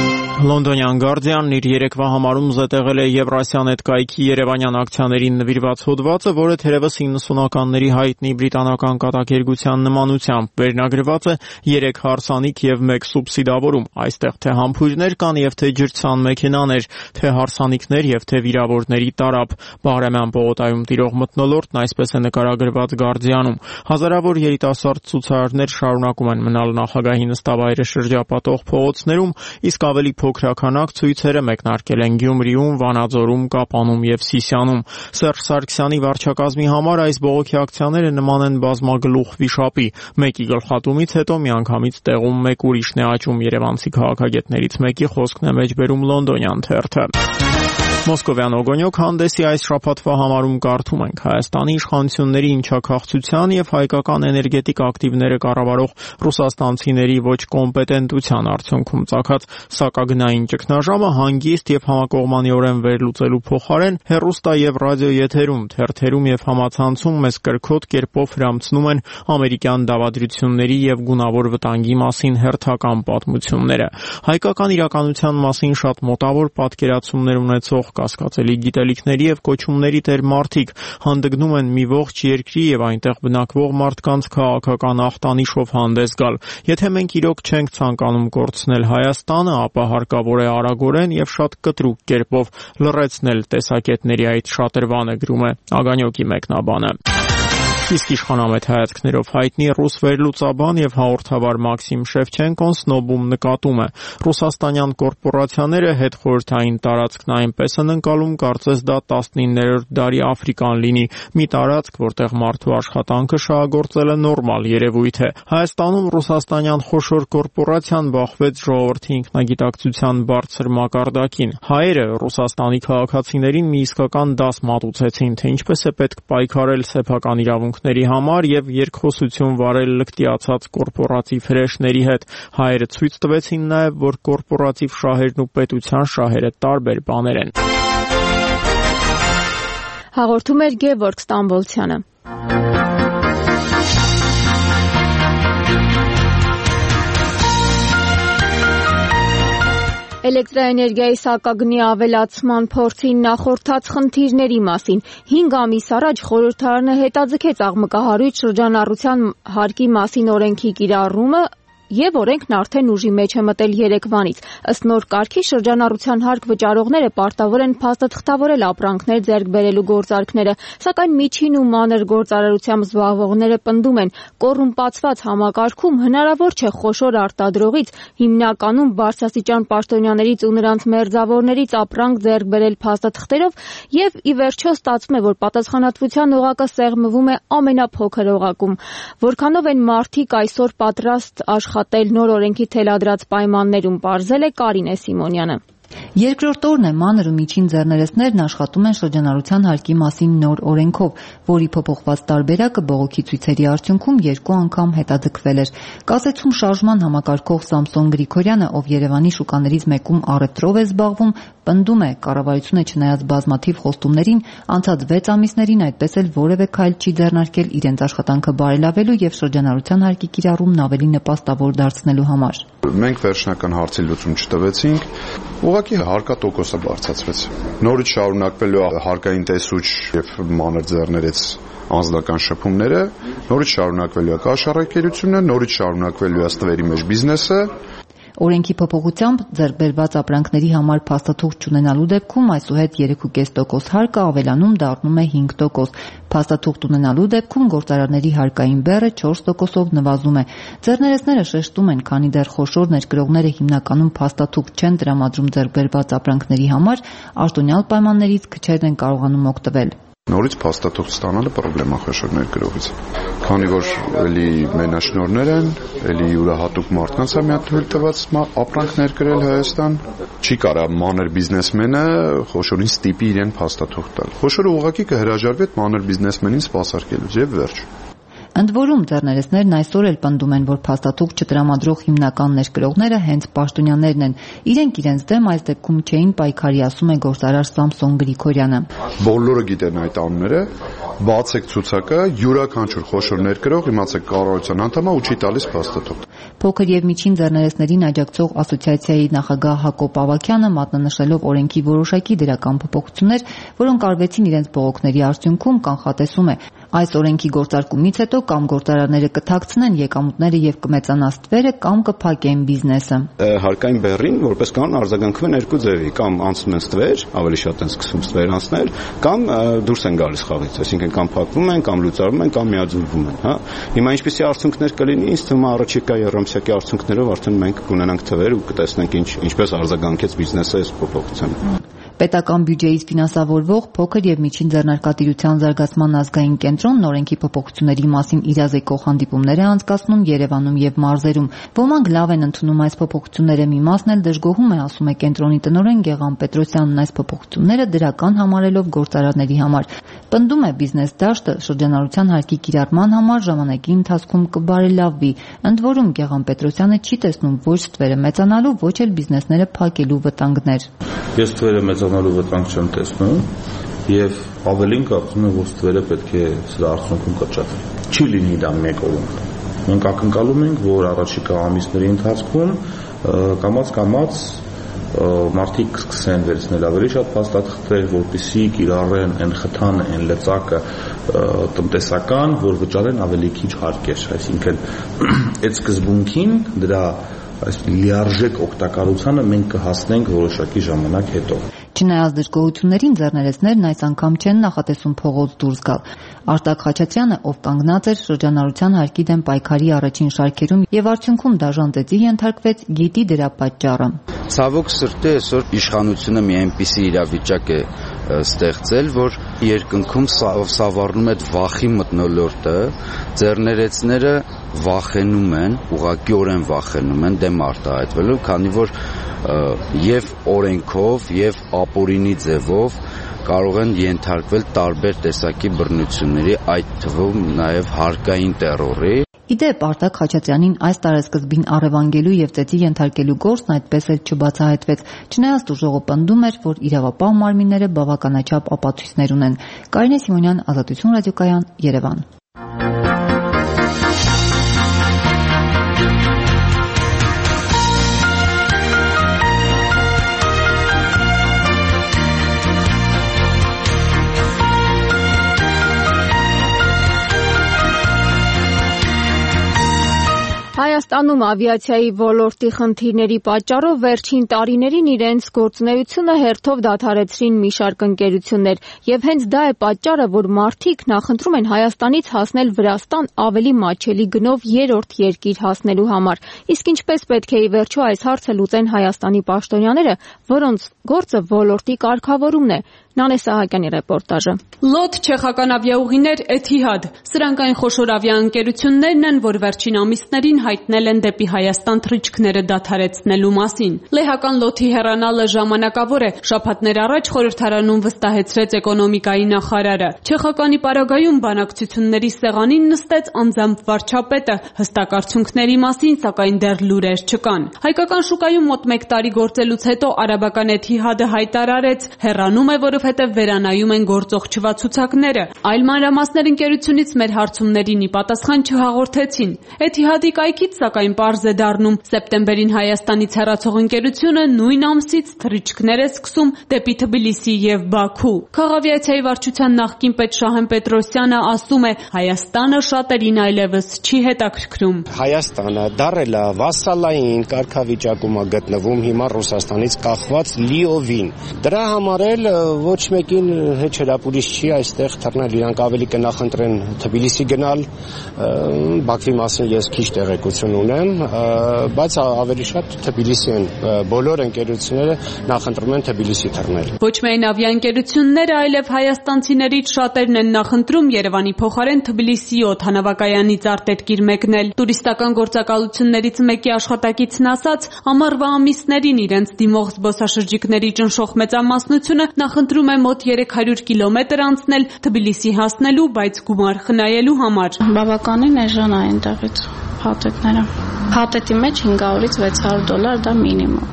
Լոնդոնյան Guardian-ն իր երեկվա համարում զետեղել է Եվրասիանետ կայքի երևանյան ակցիաներին նվիրված հոդվածը, որը թերևս իննսունականների հայտնի բրիտանական կատակերգության նմանությամբ վերնագրված է երեք հարսանիք եւ մեկ սուբսիդավորում։ Այստեղ թե համբույրներ կան եւ թե ջրցան մեքենաներ, թե հարսանիքներ եւ թե վիրավորների տարափ։ Բաղրամյան պողոտայում տիրող մթնոլորտն այսպես է նկարագրված Guardian-ում։ Հազարավոր երիտասարդ ցուցարարներ շարունակում են մնալ նախագահի նստավայրը շրջապատող փողոցներում, իսկ ավելի փոքրականակ ցույցերը մեկնարկել են Գյումրիում, Վանաձորում, Կապանում եւ Սիսիանում։ Սերժ Սարգսյանի վարչակազմի համար այս բողոքի ակցիաները նման են բազմագլուխ վիշապի։ Մեկի գլխատումից հետո միանգամից տեղում մեկ ուրիշն է աճում, երևանցի քաղաքագետներից մեկի խոսքն է մեջբերում Լոնդոնյան թերթը։ Մոսկովյան օգոնյոկ հանդեսի այս շաբաթվա համարում կարդում ենք. Հայաստանի իշխանությունների ինչաքաղցության եւ հայկական էներգետիկ ակտիվները կառավարող ռուսաստանցիների ոչ կոմպետենտության արդյունքում ծագած սակագնային ճգնաժամը հանգիստ եւ համակողմանիորեն վերլուծելու փոխարեն հեռուստա եւ ռադիո եթերում, թերթերում եւ համացանցում մեզ կրքոտ կերպով հրամցնում են ամերիկյան դավադրությունների եւ գունավոր վտանգի մասին հերթական պատմությունները։ Հայկական իրականության մասին շատ մոտավոր պատկերացումներ ունեցող կասկածելի գիտելիքների եւ կոչումների տեր մարդիկ հանդգնում են մի ողջ երկրի եւ այնտեղ բնակվող մարդկանց քաղաքական ախտանիշով հանդես գալ։ Եթե մենք իրոք չենք ցանկանում կորցնել Հայաստանը, ապա հարկավոր է արագորեն եւ շատ կտրուկ կերպով լռեցնել տեսակետների այդ շատրվանը, գրում է Ագանյոկի մեկնաբանը։ Իսկ իշխանամետ հայացքներով հայտնի ռուս վերլուծաբան եւ հաղորդավար Մաքսիմ Շևչենկոն սնոբում նկատում է. ռուսաստանյան կորպորացիաները հետխորհրդային տարածքն այնպես են ընկալում, կարծես դա տասնիններորդ դարի Աֆրիկան լինի, մի տարածք, որտեղ մարդու աշխատանքը շահագործելը նորմալ երևույթ է։ Հայաստանում ռուսաստանյան խոշոր կորպորացիան բախվեց ժողովրդի ինքնագիտակցության բարձր մակարդակին։ Հայերը Ռուսաստանի քաղաքացիներին մի իսկական դաս մատուցեցին, թե ինչպես է պետք պայքարել սեփական իրավունք համար եւ երկխոսություն վարել լկտիացած կորպորատիվ հրեշների հետ։ Հայերը ցույց տվեցին նաեւ, որ կորպորատիվ շահերն ու պետության շահերը տարբեր բաներ են։ Հաղորդում էր Գևորգ Ստամբոլցյանը։ Էլեկտրաէներգիայի սակագնի ավելացման փորձին նախորդած խնդիրների մասին հինգ ամիս առաջ խորհրդարանը հետաձգեց աղմկահարույց շրջանառության հարկի մասին օրենքի կիրառումը եւ օրենքն արդեն ուժի մեջ է մտել երեկվանից։ Ըստ նոր կարգի շրջանառության հարկ վճարողները պարտավոր են փաստաթղթավորել ապրանքներ ձեռք բերելու գործարքները, սակայն միջին ու մանր գործարարությամբ զբաղվողները պնդում են, կոռումպացված համակարգում հնարավոր չէ խոշոր արտադրողից, հիմնականում բարձրաստիճան պաշտոնյաներից ու նրանց մերձավորներից ապրանք ձեռք բերել փաստաթղթերով եւ ի վերջո ստացվում է, որ պատասխանատվության օղակը սեղմվում է ամենափոքր օղակում։ Որքանով են մարդիկ այսօր պատրաստ աշխատել նոր օրենքի թելադրած պայմաններում, պարզել է Կարինե Սիմոնյանը։ Երկրորդ օրն է մանր ու միջին ձեռներեցներն աշխատում են շրջանառության հարկի մասին նոր օրենքով, որի փոփոխված տարբերակը բողոքի ցույցերի արդյունքում երկու անգամ հետաձգվել էր։ Կասեցում շարժման համակարգող Սամսոն Գրիգորյանը, ով Երևանի շուկաներից մեկում առևտրով է զբաղվում, պնդում է, կառավարությունը չնայած բազմաթիվ խոստումներին, անցած վեց ամիսներին այդպես էլ որևէ քայլ չի ձեռնարկել իրենց աշխատանքը բարելավելու եւ շրջանառության հարկի կիրառումն ավելի նպաստավոր դարձնելու համար։ Մենք վերջնական հարցի լուծում չտվեցինք, ուղղակի հարկատոկոսը բարձրացվեց։ Նորից շարունակվելու է հարկային տեսուչ եւ մանր ձեռներեց անձնական շփումները, նորից շարունակվելու է կաշառակերությունը, նորից շարունակվելու է ստվերի մեջ բիզնեսը։ Օրենքի փոփոխությամբ ձեռք բերված ապրանքների համար փաստաթուղթ չունենալու դեպքում այսուհետ երեք կόμμα պենս տոկոս հարկը ավելանում դառնում է հինգ տոկոս։ Փաստաթուղթ ունենալու դեպքում գործարարների հարկային բեռը չորս տոկոսով նվազում է։ Ձեռներեցները շեշտում են, քանի դեռ խոշոր ներկրողները հիմնականում փաստաթուղթ չեն տրամադրում ձեռք բերված ապրանքների համար, արտոնյալ պայմաններից քչերն են կարողանում օգտվել։ Նորից փաստաթուղթ ստանալը պրոբլեմա խոշոր ներկրողից։ Քանի որ էլի մենաշնորհներ են, էլի յուրահատուկ մարդկանց է միատ թույլ տված ապրանք ներկրել Հայաստան, չի կարող մանր բիզնեսմենը խոշորին ստիպի իրեն փաստաթուղթ տալ։ Խոշորը ուղղակի կհրաժարվի այդ մանր բիզնեսմենին սպասարկելուց եւ վերջ։ Ընդ որում ձեռներեցներն այսօր էլ պնդում են, որ փաստաթուղթ չտրամադրող հիմնական ներկրողները հենց պաշտոնյաներն են։ Իրենք իրենց դեմ այս դեպքում չէին պայքարի, ասում է գործարար Սամսոն Գրիգորյանը։ Բոլորը գիտեն այդ անունները, բացեք ցուցակը, յուրաքանչյուր խոշոր ներկրող իմացեք կառավարության անդամ է ու չի տալիս փաստաթուղթ։ Փոքր եւ միջին ձեռներեցներին աջակցող ասոցիացիայի նախագահ Հակոբ Ավագյանը մատնանշելով օրենքի որոշակի դրական փոփոխություններ, որոնք արվեցին իրենց բողոքների արդյունքում, կանխատեսում է, այս օրենքի գործարկումից հետո կամ գործարարները կթաքցնեն եկամուտները եւ կմեծանա ստվերը կամ կփակեն բիզնեսը։ Հարկային բեռին որպես կանոն արձագանքում են երկու ձևի, կամ անցնում են ստվեր, ավելի շատ են սկսում ստվեր անցնել, կամ դուրս են գալիս խաղից, այսինքն կամ փակվում են, կամ լուծարվում են, կամ միաձուլվում են, հա։ Հիմա ինչպեսի արդյունքներ կլինի, ինձ թվում է առաջիկա երամսյակի արդյունքներով արդեն մենք կունենանք թվեր ու կտեսնենք ինչ ինչպես արձագանքեց բիզնեսը այս փոփոխությանը։ Պետական բյուջեից ֆինանսավորվող փոքր եւ միջին ձեռնարկատիրության զարգացման ազգային կենտրոնն օրենքի փոփոխությունների մասին իրազեկող հանդիպումներ է անցկացնում Երևանում եւ մարզերում։ Ոմանք լավ են ընդունում այս փոփոխությունները, մի մասն էլ դժգոհում է, ասում է կենտրոնի տնօրեն Գեղամ Պետրոսյանն, այս փոփոխությունները դրական համարելով գործարարների համար։ Պնդում է բիզնես դաշտը շրջանառության հարկի կիրառման համար ժամանակի ընթացքում կբարելավվի։ Ընդ որում Գեղամ Պետրոսյանը չի տեսնում ոչ ստվերը մեծանալու, ոչ էլ բիզնեսները փակելու վտանգներ։ Ես ստվերը մեծանալու վտանգ չեմ տեսնում եւ ավելին կարծում եմ, որ ստվերը պետք է սրա արդյունքում կրճատվի։ Չի լինի դա մեկ օրում։ Մենք ակնկալում ենք, որ առաջիկա ամիսների ընթացքում կամաց-կամաց մարդիկ կսկսեն վերցնել ավելի շատ փաստաթղթեր, որպեսզի կիրառեն այն խթանը, այն լծակը տնտեսական, որ վճարեն ավելի քիչ հարկեր, այսինքն այդ սկզբունքին դրա այս լիարժեք օգտակարությանը մենք կհասնենք որոշակի ժամանակ հետո։ Չնայած դժգոհություններին ձեռներեցներն այս անգամ չեն նախատեսում փողոց դուրս գալ։ Արտակ Խաչատրյանը, ով կանգնած էր շրջանառության հարկի դեմ պայքարի առաջին շարքերում եւ արդյունքում դաժան ծեծի ենթարկվեց, գիտի դրա պատճառը։ Ցավոք սրտի այսօր իշխանությունը մի այնպիսի իրավիճակ է ստեղծել, որ երկնքում սավառնում է վախի մթնոլորտը, ձեռներեցները վախենում են, ուղղակիորեն վախենում են դեմ արտահայտվելու, քանի որ եւ օրենքով եւ ապօրինի ձևով կարող են ենթարկվել տարբեր տեսակի բռնությունների, այդ թվում նաեւ հարկային տերորի։ Իդեպ Արտակ Խաչատրյանին այս տարեսկզբին առևանգելու եւ ծեծի ենթարկելու գործն այդպես էլ չբացահայտվեց, չնայած դժողը պնդում էր, որ իրավապահ մարմինները բավականաչափ ապացույցներ ունեն։ Կարինե Սիմոնյան, Ազատություն ռադիոկայան, Երևան։ Հայաստանում ավիացիայի ոլորտի խնդիրների պատճառով վերջին տարիներին իրենց գործունեությունը հերթով դադարեցրին մի շարք ընկերություններ, եւ հենց դա է պատճառը, որ մարդիկ նախընտրում են Հայաստանից հասնել Վրաստան ավելի մատչելի գնով երրորդ երկիր հասնելու համար։ Իսկ ինչպես պետք է ի վերջո այս հարցը լուծեն Հայաստանի պաշտոնյաները, որոնց գործը ոլորտի կարգավորումն է։ Նանե Սահակյանի ռեպորտաժը։ Լոտ չեխական ավիաուղիներ Էթիհադ։ Սրանք այն խոշոր ավիաընկերություններն են, որ վերջին ամիսներին հայտնել են դեպի Հայաստան թռիչքները դադարեցնելու մասին։ Լեհական լոթի հեռանալը ժամանակավոր է, շաբաթներ առաջ խորհրդարանում վստահեցրեց էկոնոմիկայի նախարարը։ Չեխականի պարագայում բանակցությունների սեղանին նստեց անձամբ վարչապետը, հստակ արդյունքների մասին սակայն դեռ լուրեր չկան։ Հայկական շուկայում մոտ մեկ տարի գործելուց հետո արաբական Էթիհադը հայտարարեց, հեռանում է, որով հետև վերանայում են գործող չվացուցակները։ Այլ մանրամասներ ընկերությունից մեր հարցումներին ի պատասխան չհաղորդեցին։ Էթիհադի կայքից սակայն պարզ է դառնում, սեպտեմբերին Հայաստանից հեռացող ընկերությունը նույն ամսից թռիչքներ է սկսում դեպի Թբիլիսի եւ Բաքու։ Քաղավիացիայի վարչության նախկին պետ Շահեն Պետրոսյանը ասում է, Հայաստանը շատերին այլևս չի հետաքրքրում։ Հայաստանը դարել է վասալային կարգավիճակում է գտնվում հիմա Ռուսաստանից կախված լիովին։ Դրա համար էլ ոչ մեկին հետ հրապուրիչ չի այստեղ թռնել, իրանք ավելի կնախընտրեն Թբիլիսի գնալ, Բաքվի մասին ես քիչ տեղեկություն ունեմ, բայց ավելի շատ Թբիլիսի են, բոլոր ընկերությունները նախընտրում են Թբիլիսի թռնել։ Ոչ միայն ավիաընկերությունները, այլև հայաստանցիներից շատերն են նախընտրում Երևանի փոխարեն Թբիլիսի օդանավակայանից արտերկիր մեկնել։ Տուրիստական գործակալություններից մեկի աշխատակիցն ասաց, ամառվա ամիսներին իրենց դիմող զբոսաշրջիկների ճնշող մեծամասնությունը նախընտրում խնդրում է մոտ երեք հարյուր կիլոմետր անցնել Թբիլիսի հասնելու, բայց գումար խնայելու համար։ Բավականին էժան է այնտեղից փաթեթները։ Փաթեթի մեջ հինգ հարյուրից վեց հարյուր դոլար դա մինիմում։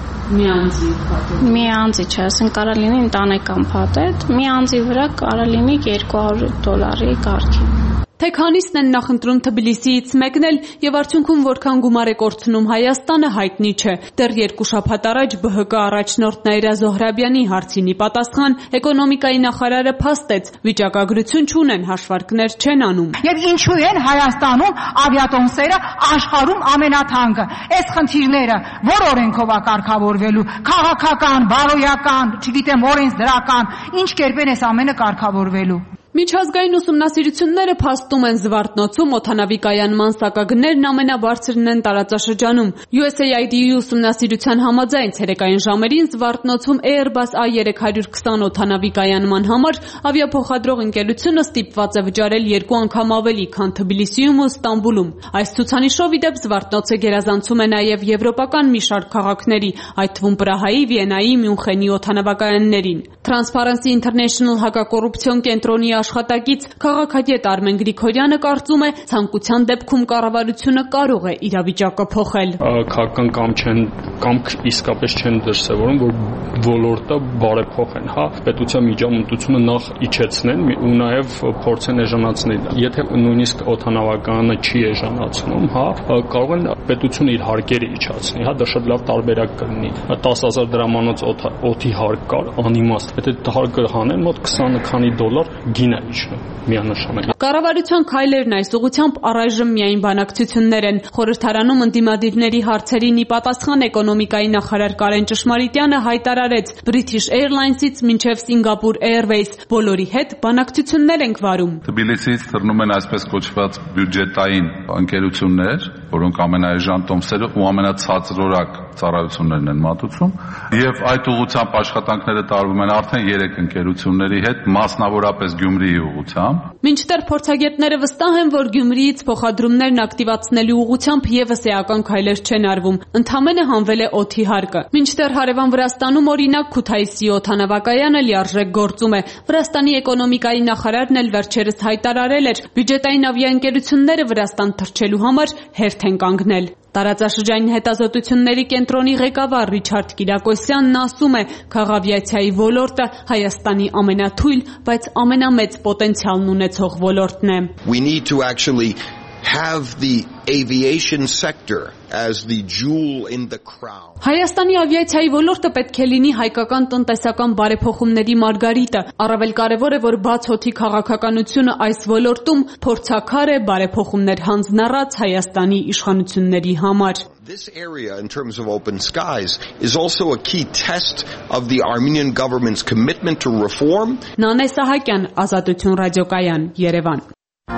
Մի անձի փաթեթ։ Մի անձի չէ, ասեն կարա լինի ընտանեկան փաթեթ, մի անձի վրա կարա լինի երկու հարյուր դոլարի կարգի։ Թե քանիսն են նախընտրում Թբիլիսիից մեկնել եւ արդյունքում որքան գումար է կորցնում Հայաստանը հայտնի չէ։ Դեռ երկու շաբաթ առաջ Բ Հ Կ առաջնորդ Նաիրա Զոհրաբյանի հարցինի պատասխան էկոնոմիկայի նախարարը փաստեց, վիճակագրություն չունեն, հաշվարկներ չեն անում։ Եվ ինչու են Հայաստանում ավիատոմսերը աշխարհում ամենաթանկը։ Այս խնդիրները որ օրենքով է կարգավորվելու, քաղաքական, բարոյական, չգիտեմ, օրենսդրական, ինչ կերպ են այս ամենը կարգավորվելու։ Միջազգային ուսումնասիրությունները փաստում են Զվարթնոցում օդանավի կայանման սակագներն ամենաբարձրն են տարածաշրջանում։ U S A I D-ի ուսումնասիրության համաձայն ցերեկային ժամերին Զվարթնոցում Airbus A երեք հարյուր քսան օդանավի կայանման համար ավիափոխադրող ընկերությունը ստիպված է վճարել երկու անգամ ավելի, քան Թբիլիսիում ու Ստամբուլում։ Այս ցուցանիշով ի դեպ Զվարթնոցը գերազանցում է նաև եվրոպական մի շարք քաղաքների, այդ թվում Պրահայի, Վիեննայի, Մյունխենի օդանավակայաններին։ Transparency International հակակոռուպցիոն կենտրոնի աշխատակից քաղաքագետ Արմեն Գրիգորյանը կարծում է, ցանկության դեպքում կառավարությունը կարող է իրավիճակը փոխել։ Քաղաքական կամ չեն կամ իսկապես չեն դրսևորում, որ ոլորտը բարեփոխեն, հա, պետության միջամտությունը նախ իջեցնեն ու նաև փորձեն էժանացնել։ Եթե նույնիսկ օդանավականը չի էժանացնում, հա, կարող են պետությունը իր հարկերը իջացնի, հա, դա շատ լավ տարբերակ կլինի։ տասը հազար դրամանոց օդի հարկ կար, անիմաստ։ Եթե հարկը հանեն, մոտ քսան քանի դոլար գին է իջնում միանշանակ։ Կառավարության քայլերն այս ուղղությամբ առայժմ միայն բանակցություններ են։ Խորհրդարանում ընդդիմադիրների հարցերին ի պատասխան էկոնոմիկայի նախարար Կարեն Ճշմարիտյանը հայտարարեց. British Airlines-ից մինչև Singapore Airways բոլորի հետ բանակցություններ ենք վարում։ Թբիլիսիից թռնում են այսպես կոչված բյուջետային ընկերություններ, որոնք ամենաէժան տոմսերը ու ամենացածրորակ ծառայություններն են մատուցում, եւ այդ ուղղությամբ աշխատանքները տարվում են արդեն երեք ընկերությունների հետ, մասնավորապես Գյումրիի ուղղությամբ։ Մինչդեռ փորձագետները վստահ են, որ Գյումրիից փոխադրումներն ակտիվացնելու ուղղությամբ եւս էական քայլեր չեն արվում, ընդամենը հանվել է օդի հարկը։ Մինչդեռ հարևան Վրաստանում օրինակ Քութայիսի օդանավակայանը լիարժեք գործում է։ Վրաստանի էկոնոմիկայի նախարարն էլ վերջերս հայտարարել էր, բյուջետային ավիաընկերությունները Վրաստան թռչելու համար հերթ են կանգնել։ Տարածաշրջանային հետազոտությունների կենտրոնի ղեկավար Ռիչարդ Կիրակոսյանն ասում է, քաղավիացիայի ոլորտը Հայաստանի ամենաթույլ, բայց ամենամեծ պոտենցիալն ունեցող ոլորտն է։ We need to actually have the aviation sector as the jewel in the crown. Հայաստանի ավիացիայի ոլորտը պետք է լինի հայկական տնտեսական բարեփոխումների մարգարիտը։ Առավել կարևոր է, որ բաց օդի քաղաքականությունը այս ոլորտում փորձաքար է բարեփոխումներ հանձնառած Հայաստանի իշխանությունների համար։ This area in terms of open skies is also a key test of the Armenian government's commitment to reform. Նանե Սահակյան, Ազատություն ռադիոկայան, Երևան։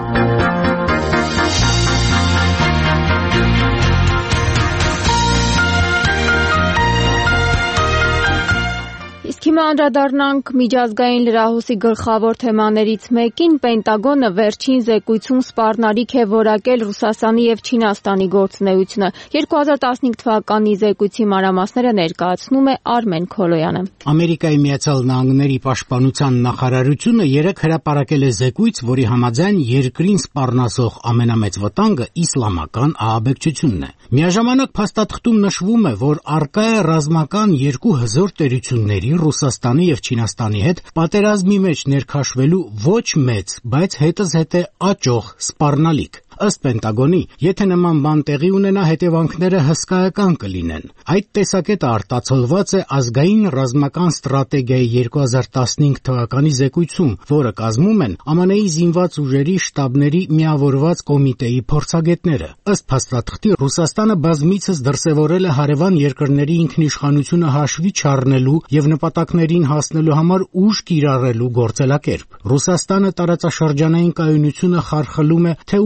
Հիմա անդրադառնանք միջազգային լրահոսի գլխավոր թեմաներից մեկին։ Պենտագոնը վերջին զեկույցում սպառնալիք է որակել Ռուսաստանի եւ Չինաստանի գործունեությունը։ երկու հազար տասնհինգ թվականի զեկույցի մանրամասները ներկայացնում է Արմեն Քոլոյանը։ Ամերիկայի Միացյալ Նահանգների պաշտպանության նախարարությունը երեկ հրապարակել է զեկույց, որի համաձայն երկրին սպառնասող ամենամեծ վտանգը իսլամական ահաբեկչությունն է։ Միաժամանակ փաստաթղթում նշվում է, որ առկա է ռազմական երկու հզոր տերությունների Ռուսաստանի եւ Չինաստանի հետ պատերազմի մեջ ներքաշվելու ոչ մեծ, բայց հետզհետե աճող սպառնալիք։ Ըստ Պենտագոնի, եթե նման բան տեղի ունենա, հետևանքները հսկայական կլինեն։ Այդ տեսակետը արտացոլված է ազգային ռազմական ստրատեգիայի երկու հազար տասնհինգ թվականի զեկույցում, որը կազմում են Ամն Ի զինված ուժերի շտաբների միավորված կոմիտեի փորձագետները։ Ըստ փաստաթղթի, Ռուսաստանը բազմիցս դրսևորել է հարևան երկրների ինքնիշխանությունը հաշվի չառնելու եւ նպատակներին հասնելու համար ուժ կիրառելու գործելակերպ։ Ռուսաստանը տարածաշրջանային կայունությունը խարխլում է թե ուղղակի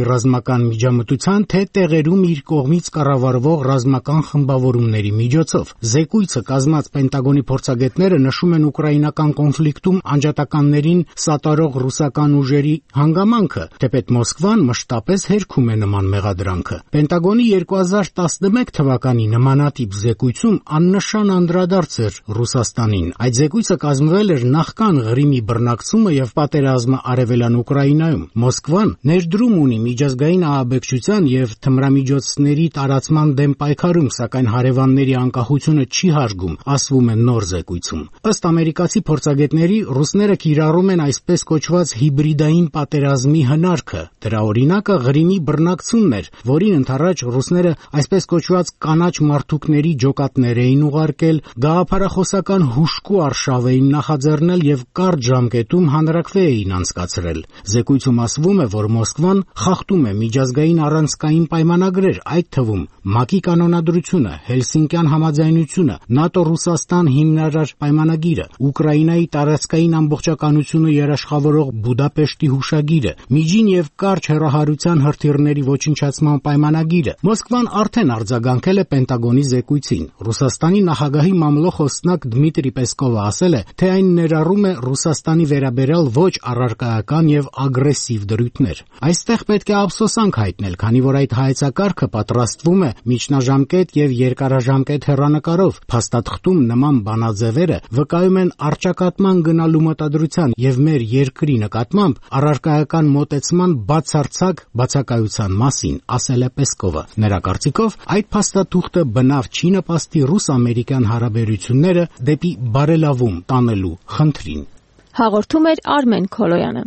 ռազմական միջամտության, թե տեղերում իր կողմից կառավարվող ռազմական խմբավորումների միջոցով։ Զեկույցը կազմած Պենտագոնի փորձագետները նշում են ուկրաինական կոնֆլիկտում անջատականներին սատարող ռուսական ուժերի հանգամանքը, թեպետ Մոսկվան մշտապես հերքում է նման մեղադրանքը։ Պենտագոնի երկու հազար տասնմեկ թվականի նմանատիպ զեկույցում աննշան անդրադարձ էր Ռուսաստանին։ Այդ զեկույցը կազմվել էր նախքան Ղրիմի բռնակցումը եւ պատերազմը արևելան Ուկրաինայում։ Մոսկվան ներդրում ունի միջազգային ահաբեկչության եւ թմրամիջոցների տարածման դեմ պայքարում, սակայն հարևանների անկախությունը չի հարգում, ասվում է նոր զեկույցում։ Ըստ ամերիկացի փորձագետների, ռուսները կիրառում են այսպես կոչված հիբրիդային պատերազմի հնարքը։ Դրա օրինակը Ղրիմի բռնակցումն էր, որին ընդառաջ ռուսները այսպես կոչված կանաչ մարդուկների ջոկատներ էին ուղարկել, գաղափարախոսական հուժկու արշավ էին նախաձեռնել եւ կարճ ժամկետում հանրաքվե էին անցկացրել։ Զեկույցում ասվում է, որ Մոսկվան խախտում է միջազգային առանցքային պայմանագրեր, այդ թվում ՄԱԿ-ի կանոնադրությունը, Հելսինկյան համաձայնությունը, ՆԱՏՕ-Ռուսաստան հիմնարար պայմանագիրը, Ուկրաինայի տարածքային ամբողջականությունը երաշխավորող Բուդապեշտի հուշագիրը, միջին եւ կարճ հեռահարության հրթիռների ոչնչացման պայմանագիրը։ Մոսկվան արդեն արձագանքել է Պենտագոնի զեկույցին։ Ռուսաստանի նախագահի մամլո խոսնակ Դմիտրի Պեսկովը ասել է, թե այն ներառում է Ռուսաստանի վերաբերյալ ոչ առարկայական եւ ագրեսիվ դրույթներ։ Այստեղ պետք է ափսոսանք հայտնել, քանի որ այդ հայեցակարգը պատրաստվում է միջնաժամկետ եւ երկարաժամկետ հեռանկարով։ Փաստաթղթում նման բանաձևերը վկայում են առճակատման գնալու մտադրության եւ մեր երկրի նկատմամբ առարկայական մոտեցման բացարձակ բացակայության մասին, ասել է Պեսկովը։ Նրա կարծիքով այդ փաստաթուղթը բնավ չի նպաստի ռուս-ամերիկյան հարաբերությունները դեպի բարելավում տանելու խնդրին։ Հաղորդում էր Արմեն Քոլոյանը։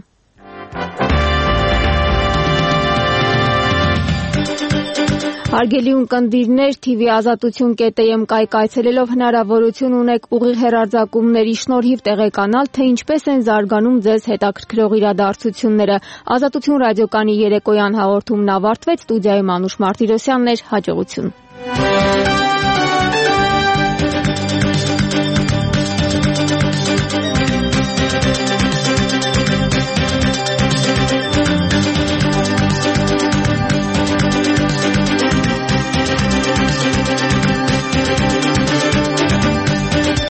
Հարգելի ունկնդիրներ, Թի Վի ազատություն կետ է եմ կայք այցելելով հնարավորություն ունեք ուղիղ հեռարձակումների շնորհիվ տեղեկանալ, թե ինչպես են զարգանում ձեզ հետաքրքրող իրադարձությունները։ Ազատություն ռադիոկանի երեկոյան հաղորդումն ավարտվեց, ստուդիայում Անուշ Մարտիրոսյանն էր, հաջողություն։